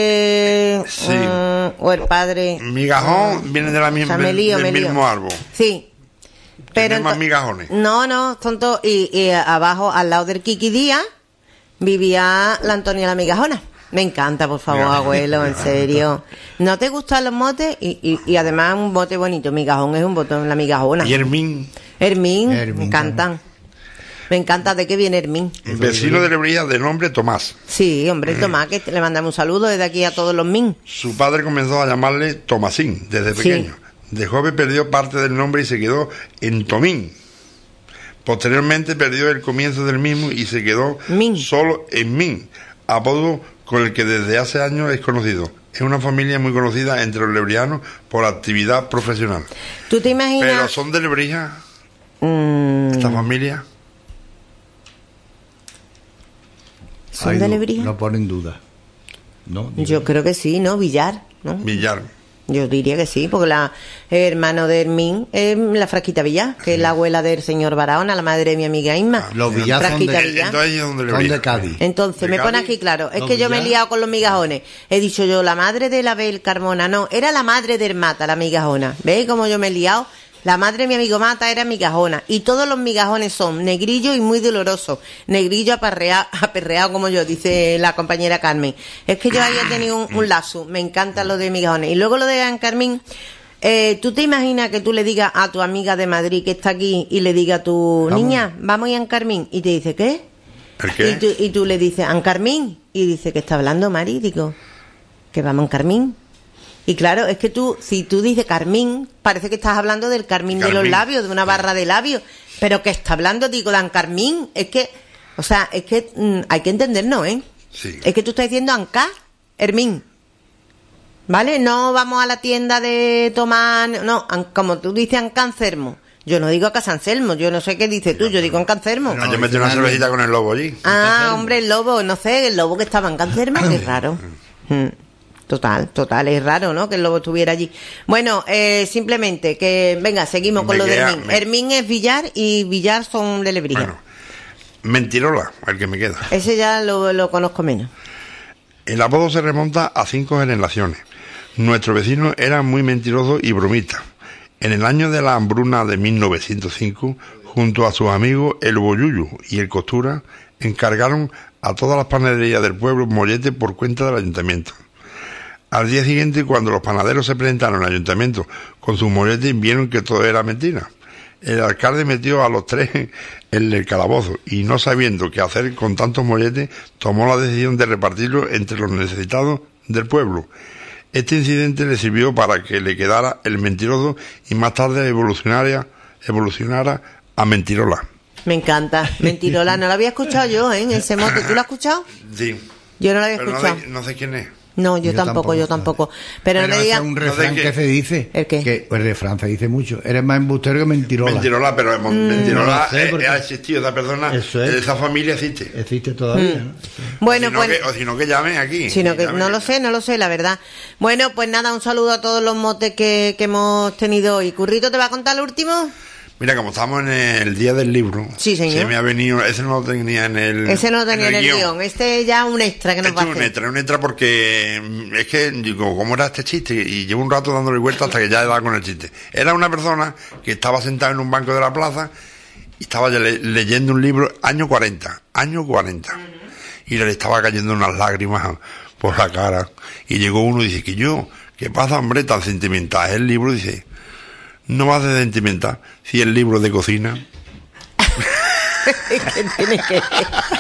Sí.
o el padre.
Migajón viene de la misma,
O sea, me lío.
del mismo árbol.
Sí.
Tiene más
ento-
migajones.
No, son todos. Y abajo, al lado del Kiki Díaz, vivía la Antonia la Migajona. Me encanta, por favor,
Mira.
abuelo, en serio. ¿No te gustan los motes? Y además un bote bonito. Migajón es un botón, la migajona.
Y Hermín,
Hermín, me
Hermín
encantan. Me encanta de qué viene Hermín.
vecino de Lebrija de nombre Tomás.
Sí, hombre, Tomás, que le mandamos un saludo desde aquí a todos los min.
Su padre comenzó a llamarle Tomasín desde
Sí.
pequeño. De joven perdió parte del nombre y se quedó en Tomín. Posteriormente perdió el comienzo del mismo y se quedó
Min.
solo en Min, apodo con el que desde hace años es conocido. Es una familia muy conocida entre los lebrianos por actividad profesional.
¿Tú te imaginas?
Pero son de Lebrija,
Mm,
esta familia.
¿Son
Hay
de
du-
Lebrija?
No ponen duda. No,
Yo creo que sí, ¿no? Villar, ¿no?
Villar.
Yo diría que sí, porque hermano de Hermín es la Frasquita Villar, que es la abuela del señor Barahona, la madre de mi amiga Isma.
Los Villar son
Frasquita
de-
Villar.
Entonces, ¿y dónde
son
Lebrija?
de Cádiz.
Entonces,
¿De
me pone
Cádiz?
aquí claro, es
Los
que yo me he
Villar.
liado con los migajones. He dicho yo, la madre de la Bel Carmona, no, era la madre del Mata, la migajona. ¿Veis cómo yo me he liado? La madre de mi amigo Mata era migajona. Y todos los migajones son negrillos y muy dolorosos. Negrillo aperreado, como yo, dice la compañera Carmen. Es que yo había tenido un lazo. Me encanta lo de migajones. Y luego lo de Ann Carmín. ¿Tú te imaginas que tú le digas a tu amiga de Madrid que está aquí y le diga a tu
Vamos.
niña, vamos a ir a Ann Carmín? Y te dice, ¿qué?
¿El qué?
Y tú le dices, An Carmín. Y dice, ¿qué está hablando, Mari? Digo, que vamos a Carmín. Y claro, es que si tú dices Carmín, parece que estás hablando del carmín de los
Carmín.
labios, de una barra de labios. Pero que está hablando, digo, de An Carmín. Es que, hay que entendernos, ¿eh?
Sí.
Es que tú estás diciendo Anca, Hermín. ¿Vale? No vamos a la tienda de tomar, no, como tú dices Ancancermo. Yo no digo a Casa Anselmo, yo no sé qué dices tú, yo digo en Cancermo.
Yo metí una cervecita con el lobo allí.
Ah, hombre, el lobo, no sé, el lobo que estaba en Cancermo, qué raro. Total, es raro, ¿no? Que el lobo estuviera allí. Bueno, simplemente que, venga, seguimos con lo de Hermín. Hermín es Villar y Villar son de Lebrija.
Bueno, Mentirola, el que me queda.
Ese ya lo conozco menos.
El apodo se remonta a 5 generaciones. Nuestro vecino era muy mentiroso y bromista. En el año de la hambruna de 1905, junto a sus amigos el Boyuyu y el Costura, encargaron a todas las panaderías del pueblo molletes por cuenta del ayuntamiento. Al día siguiente, cuando los panaderos se presentaron al ayuntamiento con sus molletes, vieron que todo era mentira. El alcalde metió a los 3 en el calabozo y, no sabiendo qué hacer con tantos molletes, tomó la decisión de repartirlos entre los necesitados del pueblo. Este incidente le sirvió para que le quedara el mentiroso y más tarde evolucionara a Mentirola.
Me encanta, Mentirola, no lo había escuchado yo, en ese mote. ¿Tú lo has escuchado?
Sí.
Yo no lo había
Pero
escuchado.
no sé quién es.
No, yo tampoco. Pero no me digas...
Es un refrán que se dice.
¿El qué?
Que el refrán se dice mucho. Eres más embustero que mentirola.
Mentirola, pero Mentirola
No sé, porque-
ha existido, esa persona,
Eso es.
esa familia existe.
Existe todavía, ¿no?
Bueno,
o si no,
pues...
o si no que llamen aquí.
Sino que
Llamen.
no lo sé, la verdad. Bueno, pues nada, un saludo a todos los motes que hemos tenido hoy. ¿Currito te va a contar el último?
Mira, como estamos en el día del libro,
Sí, señor.
se me ha venido, ese no lo tenía en el
Ese no lo tenía en el guión. Este ya un extra que nos va a
Este es
hacer.
un extra porque es que, digo, ¿cómo era este chiste? Y llevo un rato dándole vuelta hasta que ya he dado con el chiste. Era una persona que estaba sentada en un banco de la plaza y estaba leyendo un libro, año 40. Y le estaba cayendo unas lágrimas por la cara. Y llegó uno y dice, ¿qué pasa, hombre, tan sentimental? El libro dice, no vas de sentimental si el libro es de cocina.
¿Qué tiene que ver?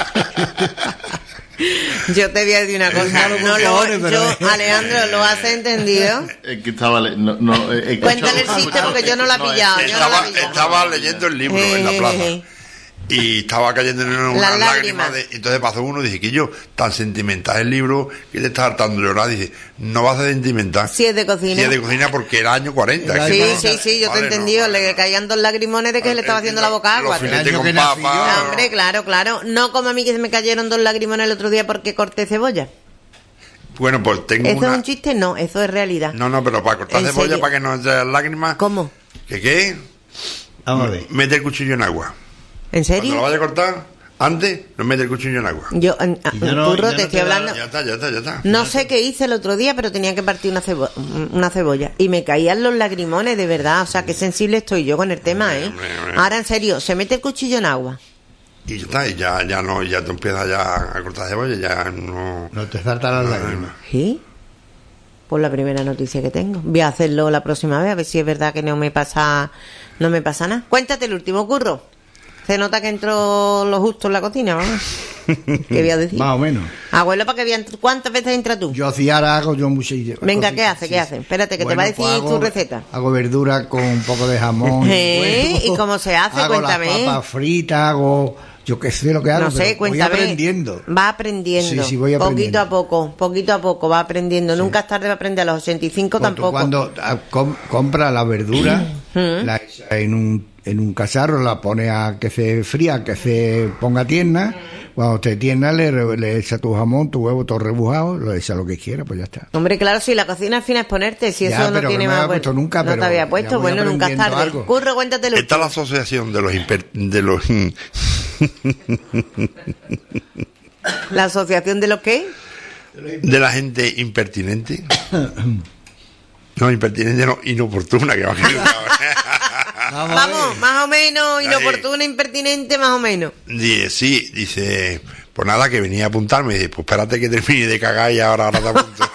Yo te voy a decir una cosa. Alejandro, ¿lo has entendido?
Es que estaba...
Cuéntale el chiste porque yo no lo he pillado.
Estaba leyendo el libro en la plaza. Y estaba cayendo en unas
Las lágrimas.
Entonces pasó uno y dice, tan sentimental el libro que te está hartando llorar. Dice, no vas a sentimental.
Si es de cocina.
Si es de cocina porque era año 40.
Sí, yo te he entendido. Le caían 2 lagrimones de que le estaba haciendo la boca agua.
Los filetes con
que nací
papa.
yo.
Hombre, claro. No como a mí que se me cayeron 2 lagrimones el otro día porque corté cebolla.
Bueno, pues tengo
¿Eso
una...
es un chiste? No, eso es realidad.
No, pero para cortar
¿En
cebolla,
serio?
para que no entre las lágrimas...
¿Cómo?
¿Qué?
Vamos a ver.
Mete el cuchillo en agua.
¿En
Cuando lo
serio?
vaya a cortar, antes, no mete el cuchillo en agua.
Yo,
ya no-
Curro,
ya
te
no
estoy
te da-
hablando...
Ya está.
No sé qué hice el otro día, pero tenía que partir una cebolla. Y me caían los lagrimones, de verdad. O sea, qué sensible estoy yo con el tema, ¿eh?
Hombre.
Ahora, en serio, se mete el cuchillo en agua.
Y ya está, y ya tú empiezas ya a cortar cebolla, ya no...
No te saltan las lágrimas.
¿Sí? Pues la primera noticia que tengo. Voy a hacerlo la próxima vez, a ver si es verdad que no me pasa nada. Cuéntate el último, Curro. Se nota que entró lo justo en la cocina, vamos. ¿Qué voy a decir?
Más o menos.
Abuelo, para que vean, ¿cuántas veces entra tú?
Yo hacía ahora hago yo muchas
Venga, ¿qué hace? ¿Qué hace? Espérate, que te va a decir tu receta.
Hago verdura con un poco de jamón.
¿Eh? ¿Y cómo se hace?
Hago
Cuéntame.
las papas fritas, hago... Yo qué sé lo que hago,
No sé,
pero
cuéntame.
voy aprendiendo.
Va aprendiendo.
Sí, voy aprendiendo.
Poquito a poco va aprendiendo. Nunca es tarde para aprender. A los 85
Porque
tampoco.
Cuando compra la verdura, la echa en un cacharro, la pone a que se fría, que se ponga tierna. Cuando esté tierna, le echa tu jamón, tu huevo, todo rebujado, lo echa lo que quiera, pues ya está.
Hombre, claro, si la cocina al fin es ponerte, si
Ya,
eso no
pero
tiene
que no me
más
había puesto nunca,
no
pero
te había
ya
puesto,
voy
bueno, nunca es
aprendiendo
tarde.
algo.
Curro, cuéntatelo.
Está la asociación de los
¿La asociación de los qué?
de la gente impertinente. No, impertinente no, inoportuna, que va a quedar.
Vamos, más o menos, inoportuna, impertinente, más o menos.
Dice, pues nada, que venía a apuntarme. Dice, pues espérate que termine de cagar y ahora te apunto.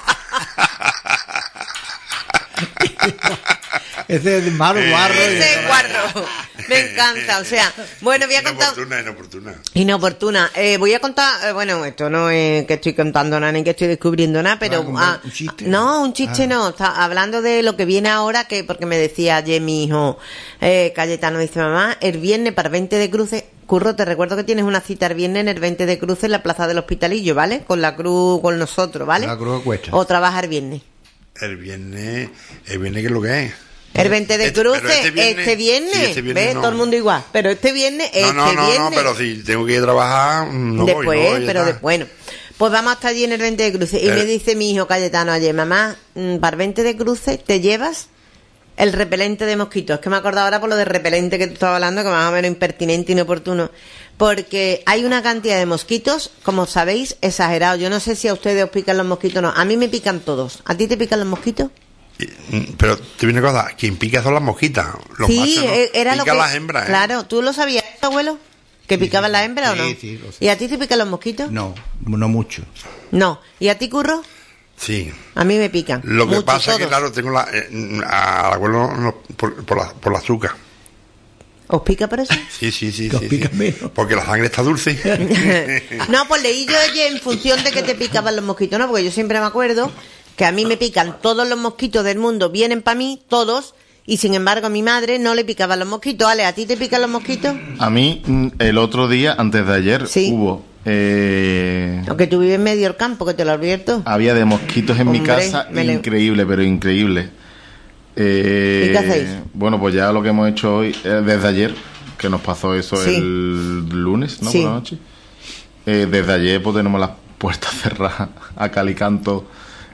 Ese es malo, guarro.
Ese es guarro. Me encanta, o sea, bueno, voy a contar... Inoportuna. Voy a contar, bueno, esto no es que estoy contando nada ni que estoy descubriendo nada, pero...
¿Un chiste?
No, un chiste no. Está hablando de lo que viene ahora, que porque me decía ayer mi hijo Cayetano, dice, mamá, el viernes para el 20 de Cruces... Curro, te recuerdo que tienes una cita el viernes en el 20 de Cruces en la Plaza del Hospitalillo, ¿vale? Con la cruz, con nosotros, ¿vale?
La cruz cuesta.
O trabajar el viernes.
El viernes, ¿qué es lo que es?
El 20 de
pero
cruce, este viernes,
sí, este viernes
¿ves?
no.
Todo el mundo igual. Pero este viernes,
No,
viernes.
pero si tengo que ir a trabajar, no
después,
voy, no,
pero bueno. Pues vamos hasta allí en el 20 de cruce. Y me dice mi hijo Cayetano ayer, mamá, para el 20 de cruce te llevas el repelente de mosquitos. Es que me he acordado ahora por lo de repelente que tú estabas hablando, que más o menos impertinente, inoportuno. Porque hay una cantidad de mosquitos, como sabéis, exagerado. Yo no sé si a ustedes os pican los mosquitos o no. A mí me pican todos. ¿A ti te pican los mosquitos?
Pero te viene una cosa, quien pica son las mosquitas. Los
sí,
machos no.
era
Pica
lo que...
las hembras.
Claro, ¿tú lo sabías, abuelo? ¿Que picaban las hembras o no?
Sí, lo sé.
¿Y a ti te pican los mosquitos?
No mucho.
No. ¿Y a ti, Curro?
Sí.
A mí me pican.
Lo que
mucho,
pasa es que,
todos.
claro, tengo al abuelo por la azúcar.
¿Os pica por eso?
Sí.
Que os pica menos.
Porque la sangre está dulce.
No, pues leí yo ayer en función de que te picaban los mosquitos, ¿no? Porque yo siempre me acuerdo que a mí me pican todos los mosquitos del mundo, vienen para mí, todos, y sin embargo a mi madre no le picaban los mosquitos. Ale, ¿a ti te pican los mosquitos?
A mí, el otro día, antes de ayer,
Sí.
hubo...
Aunque tú vives en medio del campo, que te lo advierto.
había de mosquitos en mi
Hombre,
casa, increíble, pero increíble.
¿Y qué hacéis?
Bueno, pues ya lo que hemos hecho hoy, desde ayer, que nos pasó eso
Sí.
el lunes, ¿no?
Sí.
Por la noche. Desde ayer pues tenemos las puertas cerradas a cal y canto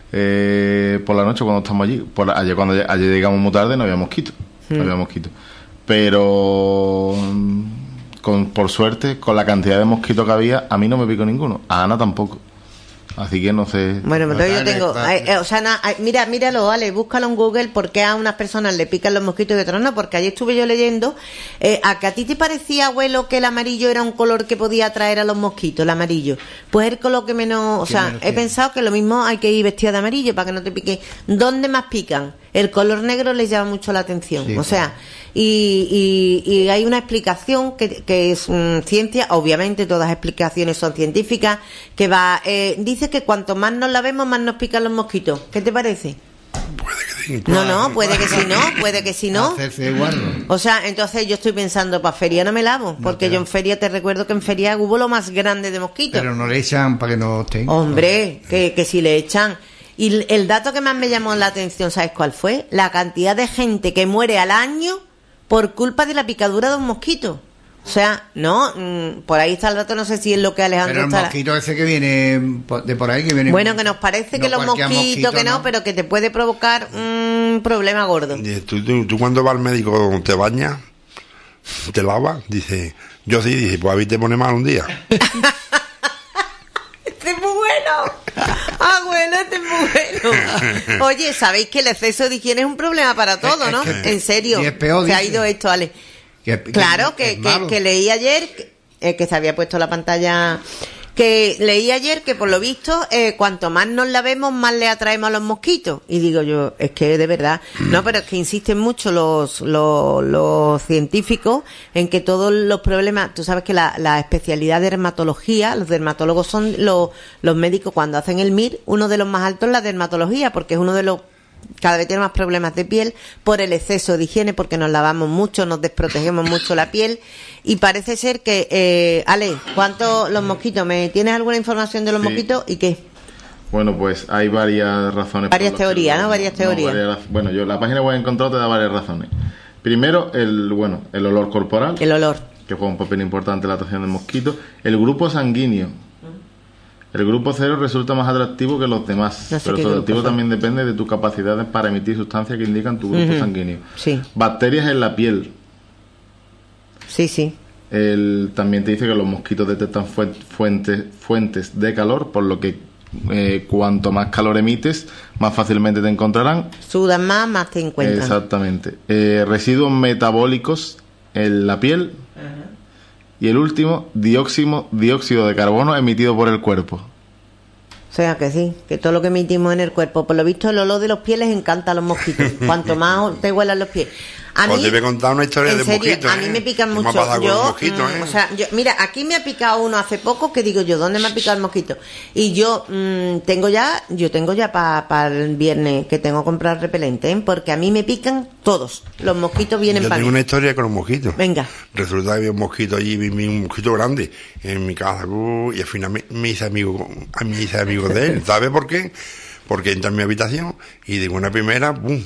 por la noche cuando estamos allí. Ayer llegamos muy tarde, no había mosquitos. No había mosquitos. Pero por suerte, con la cantidad de mosquitos que había, a mí no me picó ninguno. A Ana tampoco. Así que no sé.
Bueno, pero yo tengo... míralo, Ale, búscalo en Google por qué a unas personas le pican los mosquitos y a otras no, porque ayer estuve yo leyendo a que a ti te parecía, abuelo, que el amarillo era un color que podía atraer a los mosquitos, el amarillo. Pues es el color que menos... O sea, he pensado que lo mismo hay que ir vestida de amarillo para que no te pique. ¿Dónde más pican? El color negro les llama mucho la atención.
Sí,
o sea, y hay una explicación que es ciencia, obviamente todas las explicaciones son científicas, que va... dice que cuanto más nos lavemos, más nos pican los mosquitos. ¿Qué te parece?
Puede que sí.
No, puede que sí no.
Hacerse guardo.
O sea, entonces yo estoy pensando, para feria no me lavo, porque
te
yo en feria te recuerdo que en feria hubo lo más grande de mosquitos.
Pero no le echan para que no estén.
Hombre, que si le echan. Y el dato que más me llamó la atención, ¿sabes cuál fue? La cantidad de gente que muere al año por culpa de la picadura de un mosquito. O sea, no, por ahí está el dato, no sé si es lo que Alejandro
Pero el
está...
mosquito ese que viene de por ahí, que viene...
Bueno, que nos parece
no
que los
cualquier
mosquitos, que no,
no.
pero que te puede provocar un problema gordo.
Tú cuando vas al médico te bañas, te lavas, dice, yo sí, dice, pues a mí te pone mal un día.
Este es muy bueno. Bueno, este es muy bueno. Oye, sabéis que el exceso de higiene es un problema para todos, ¿no? En serio.
y es peor,
se ha
dice.
ido esto, Ale. Claro, que leí ayer, que se había puesto la pantalla, que leí ayer que por lo visto, cuanto más nos lavemos, más le atraemos a los mosquitos. Y digo yo, es que de verdad, no, pero es que insisten mucho los científicos en que todos los problemas, tú sabes que la especialidad de dermatología, los dermatólogos son los médicos cuando hacen el MIR, uno de los más altos es la dermatología, porque es uno de los cada vez tiene más problemas de piel por el exceso de higiene, porque nos lavamos mucho, nos desprotegemos mucho la piel, y parece ser que Ale, ¿cuántos los mosquitos? ¿Me tienes alguna información de los mosquitos y qué?
Bueno, pues hay varias razones.
Varias teorías, ¿no? Varias teorías.
Bueno, yo la página web he encontrado te da varias razones. Primero, el olor corporal.
El olor.
Que juega un papel importante en la atracción del mosquito. El grupo sanguíneo. El grupo cero resulta más atractivo que los demás,
No sé
pero
qué
su atractivo
grupo son.
también depende de tus capacidades para emitir sustancias que indican tu grupo sanguíneo.
Sí.
Bacterias en la piel.
Sí.
También te dice que los mosquitos detectan fuentes de calor, por lo que cuanto más calor emites, más fácilmente te encontrarán.
Sudan más te encuentran.
Exactamente. Residuos metabólicos en la piel. Y el último, dióxido de carbono emitido por el cuerpo.
O sea que sí, que todo lo que emitimos en el cuerpo. Por lo visto, el olor de los pies les encanta a los mosquitos. Cuanto más te huelan los pies. A mí,
Os debe contar una historia
en
de
serio,
mosquitos.
a mí me pican
¿Qué me
mucho.
ha pasado con los mosquitos,
O sea, mira, aquí me ha picado uno hace poco que digo yo, ¿dónde me ha picado el mosquito? Y yo tengo ya para el viernes que tengo que comprar repelente, porque a mí me pican todos. Los mosquitos vienen
Yo
para
tengo
mí.
una historia con los mosquitos.
Venga.
Resulta que había un mosquito allí, vi un mosquito grande en mi casa, y al final me hice amigo de él. ¿Sabe por qué? Porque entra en mi habitación y de una primera, ¡pum!,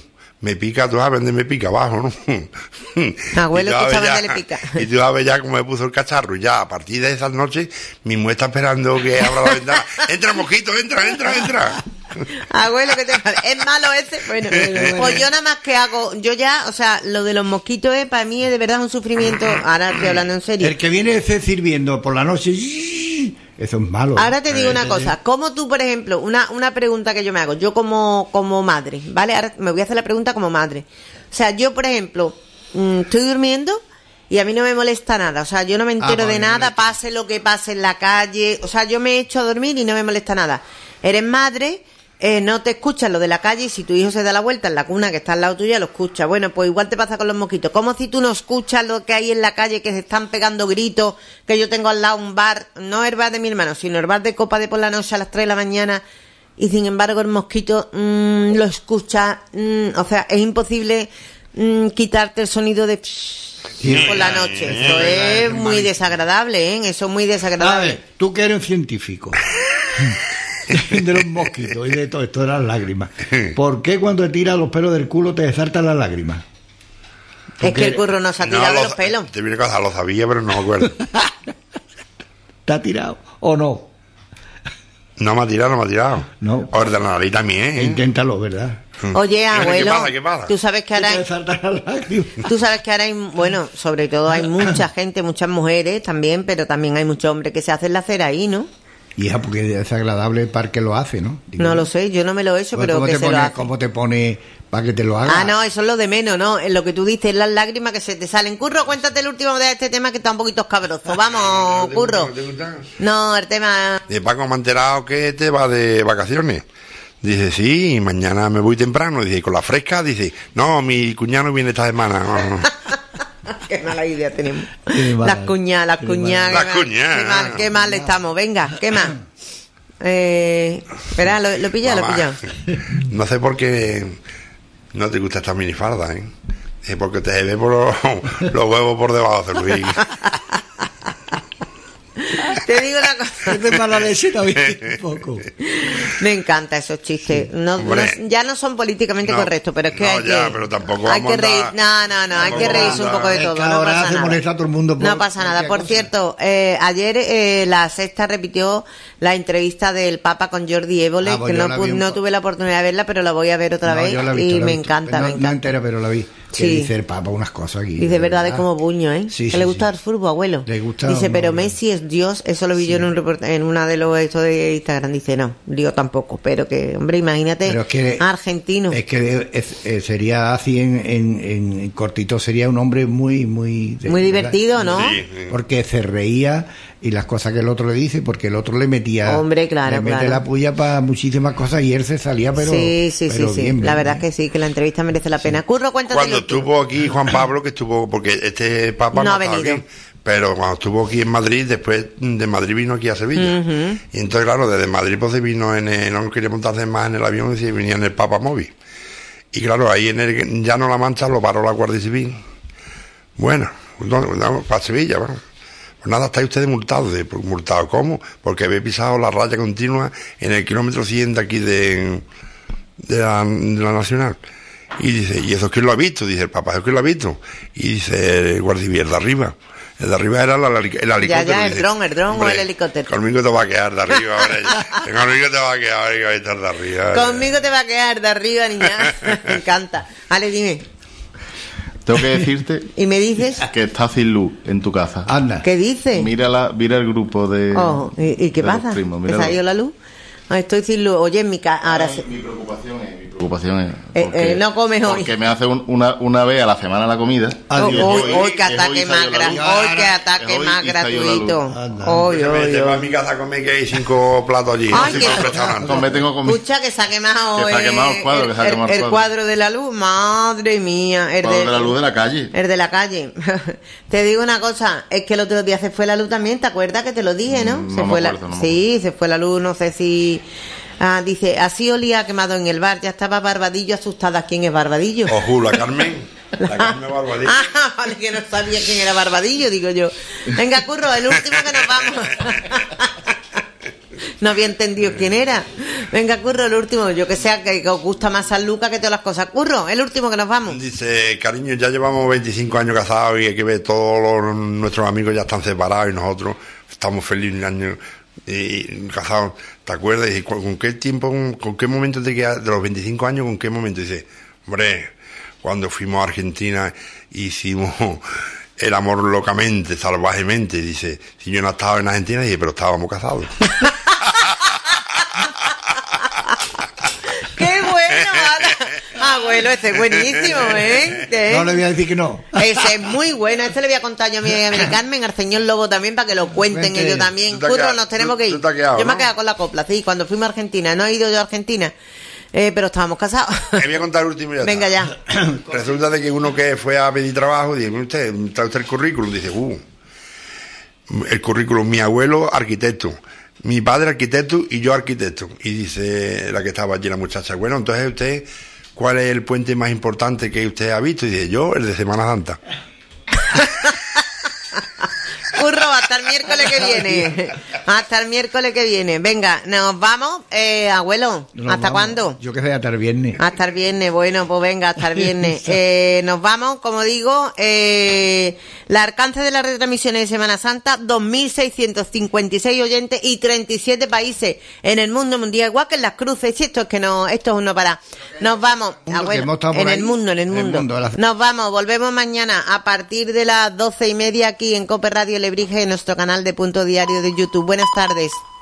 me pica, tú sabes dónde me pica, abajo, ¿no?
Abuelo,
Y tú
tú
sabes
sabes
ya-
dónde le pica.
Y tú sabes ya cómo me puso el cacharro. Y ya, a partir de esas noches, mi mujer está esperando que abra la ventana. Entra, mosquito, entra.
Abuelo, ¿qué te parece? ¿Es malo ese? Bueno, pues yo nada más que hago, yo ya, o sea, lo de los mosquitos para mí es de verdad un sufrimiento. Ahora estoy hablando en serio.
El que viene ese sirviendo por la noche, eso es malo.
Ahora te digo una cosa, como tú, por ejemplo, una pregunta que yo me hago, yo como madre, ¿vale? Ahora me voy a hacer la pregunta como madre. O sea, yo, por ejemplo, estoy durmiendo y a mí no me molesta nada, o sea, yo no me entero
pues
de
me
nada,
molesta.
pase lo que pase en la calle, o sea, yo me echo a dormir y no me molesta nada. Eres madre, no te escuchas lo de la calle y si tu hijo se da la vuelta en la cuna que está al lado tuya, lo escucha. Bueno, pues igual te pasa con los mosquitos. Como si tú no escuchas lo que hay en la calle, que se están pegando gritos, que yo tengo al lado un bar, no el bar de mi hermano, sino el bar de copa de por la noche a las 3 de la mañana, y sin embargo el mosquito lo escucha, o sea, es imposible quitarte el sonido de por la noche. Eso es muy desagradable, ¿eh? Eso es muy
A
desagradable.
ver, tú que eres un científico de los mosquitos y de todo esto de las lágrimas, ¿por qué cuando te tiras los pelos del culo te saltan las lágrimas?
Es que el curro nos ha tirado de los pelos.
Te viene cosa, lo sabía, pero no me acuerdo.
¿Te ha tirado o no?
No me ha tirado.
No.
O el de la nariz también, ¿eh?
Inténtalo, ¿verdad?
Oye, abuelo,
¿Qué pasa?
tú sabes que ahora
Te saltan las lágrimas.
tú sabes que ahora hay, bueno, sobre todo hay mucha gente, muchas mujeres también, pero también hay muchos hombres que se hacen la cera ahí, ¿no?
Hija, porque es desagradable para que lo hace, ¿no? Digo,
No lo sé, yo no me lo he hecho,
pues,
pero
¿cómo
que
te
se lo
pone,
hace.
¿cómo te pone para que te lo haga?
Ah, no, eso es lo de menos, ¿no? Es lo que tú dices, las lágrimas que se te salen. Curro, cuéntate el último de este tema que está un poquito escabroso. Vamos, Curro. No, el tema...
De Paco me ha enterado que te va de vacaciones. Dice, sí, mañana me voy temprano. Dice, con la fresca, dice, no, mi cuñado viene esta semana.
Qué mala idea tenemos.
Qué mal.
Las cuñadas.
Las cuñadas.
Qué mal estamos. Venga, ¿qué más? Espera, lo pilla.
No sé por qué no te gusta esta minifalda, ¿eh? Es porque te ve por los huevos por debajo, Luis.
Te digo una cosa.
Es de mala leche también, un poco.
Me encanta esos chistes.
Hombre.
Ya no son políticamente
No,
correctos, pero es que
no,
hay
ya,
que...
pero tampoco
hay
vamos
que
a
reír.
andar-
No, hay que
tampoco
reírse un
vamos a
poco de
andar-
todo.
Es que
No
ahora
pasa
se
nada.
molesta a todo el mundo por
No pasa nada.
cualquier
Por
cosa.
cierto, ayer La Sexta repitió la entrevista del Papa con Jordi Évole,
Ah, pues
que
yo la vi un
no
poco.
tuve la oportunidad de verla, pero la voy a ver otra
No,
vez
yo la he
y
visto, la
me
he visto.
encanta,
No,
me encanta.
no entera, pero la vi. Que
Sí.
dice el Papa unas cosas aquí.
Dice verdad de
verdad.
como buño, ¿eh?
Sí,
que
sí,
le
sí.
gusta el fútbol, abuelo.
Le gusta,
Dice,
no,
pero
no.
Messi es Dios. Eso lo vi yo en una de los estos de Instagram. Dice, no, digo tampoco. Pero que, hombre, imagínate,
Pero es que
argentino.
Es que sería así en cortito, sería un hombre muy
Muy divertido, ¿no?
Sí, sí.
Porque se reía y las cosas que el otro le dice, porque el otro le metía,
Hombre, claro,
le mete
claro.
la puya para muchísimas cosas y él se salía, pero
sí.
pero bien,
La
bien,
verdad es
bien.
que sí, que la entrevista merece la pena. Curro, cuéntate
Cuando
lo último.
estuvo aquí Juan Pablo, que estuvo, porque este Papa
No ha
estaba
venido.
aquí, pero cuando estuvo aquí en Madrid, después de Madrid vino aquí a Sevilla. Y entonces, claro, desde Madrid pues se vino no quería montarse más en el avión y se venía en el Papa Móvil. Y claro, ahí en el Llano La Mancha lo paró la Guardia Civil. Bueno, para Sevilla, bueno. Pues nada, estáis ustedes multados. ¿Multados cómo? Porque habéis pisado la raya continua en el kilómetro 100 de aquí de la Nacional. Y dice, ¿y eso quién lo ha visto? Dice el Papa, ¿eso quién lo ha visto? Y dice el Guardia Civil, el de arriba. El de arriba era el helicóptero.
Ya, el
Dice,
dron o
"Hombre,
el helicóptero".
Conmigo te va a quedar de arriba. Ahora, conmigo te va a quedar ahí, va a estar de arriba.
Conmigo te va a quedar de arriba, niña. Me encanta. Ale, dime.
Tengo que decirte
¿Y me dices?
que está sin luz en tu casa.
Anda.
¿Qué dices?
Mira el grupo de.
Oh, ¿y qué
de los
pasa?
primos,
¿Que
míralo.
se ha ido la luz? Ah, estoy sin luz. Oye, en mi casa... Ahora sí.
Mi preocupación es
no comes hoy.
porque me hace una vez a la semana la comida.
Hoy, qué
es
ataque
hoy
más
salió la luz.
hoy qué ataque
Es hoy
más
y salió la luz.
gratuito.
Anda.
Hoy.
Vete para mi casa a comer que hay 5 platos allí.
Ay,
¿no?
qué-
5 restaurantes.
Me tengo comida.
Escucha, que se ha quemado,
Que se ha quemado el cuadro, que se ha quemado el
el cuadro de la luz. Madre mía.
De la luz de la calle.
El de la calle. Te digo una cosa, es que el otro día se fue la luz también, ¿te acuerdas que te lo dije, no?
No
Se
me
fue
acuerdo, no me
sí, se fue la luz, no sé si... dice, así olía quemado en el bar, ya estaba Barbadillo asustada. ¿Quién es Barbadillo?
Ojo, la Carmen. La Carmen Barbadillo.
Ah, vale, que no sabía quién era Barbadillo, digo yo. Venga, Curro, el último que nos vamos. No había entendido quién era. Venga, Curro, el último. Yo que sea que os gusta más San Lucas que todas las cosas. Curro, el último que nos vamos.
Dice, cariño, ya llevamos 25 años casados y hay que ver todos nuestros amigos ya están separados y nosotros estamos felices un año y casados. ¿Te acuerdas? Y ¿con qué tiempo, con qué momento te quedas de los 25 años? ¿Con qué momento? Dice, hombre, cuando fuimos a Argentina hicimos el amor locamente, salvajemente. Dice, si yo no estaba en Argentina, dije, pero estábamos casados.
¡Qué bueno! Abuelo, ese es buenísimo, ¿eh?
No le voy a decir que no.
Ese es muy bueno. Este le voy a contar yo a mi amiga Carmen, al señor Lobo también, para que lo cuenten
Vente.
ellos también.
Tú te has
Curro,
quedado-
nos tenemos que ir.
tú te has quedado,
Yo me he
¿no?
quedado con la copla, sí, cuando fuimos a Argentina. No he ido yo a Argentina, pero estábamos casados.
Me voy a contar el último y ya
Venga
está.
ya.
Resulta de que uno que fue a pedir trabajo, dice, trae usted el currículum, dice, el currículum, mi abuelo arquitecto, mi padre arquitecto y yo arquitecto. Y dice la que estaba allí la muchacha, bueno, entonces usted, ¿cuál es el puente más importante que usted ha visto? Y dice, yo, el de Semana Santa.
Curro, hasta el miércoles que viene. Hasta el miércoles que viene. Venga, nos vamos. Abuelo,
Nos
¿hasta
vamos.
cuándo?
Yo que sé, hasta el viernes.
Hasta el viernes, bueno, pues venga, hasta el viernes. Nos vamos, como digo, el alcance de las retransmisiones de Semana Santa, 2.656 oyentes y 37 países en el mundo mundial, igual que en las cruces, y esto es que no, esto es uno para. Nos vamos,
Mundo,
abuelo,
que hemos estado por
en
ahí.
el mundo,
En el mundo, a la-
Nos vamos, volvemos mañana a partir de las 12:30 aquí en Cope Radio Lebrige, en nuestro canal de Punto Diario de YouTube. Buenas tardes.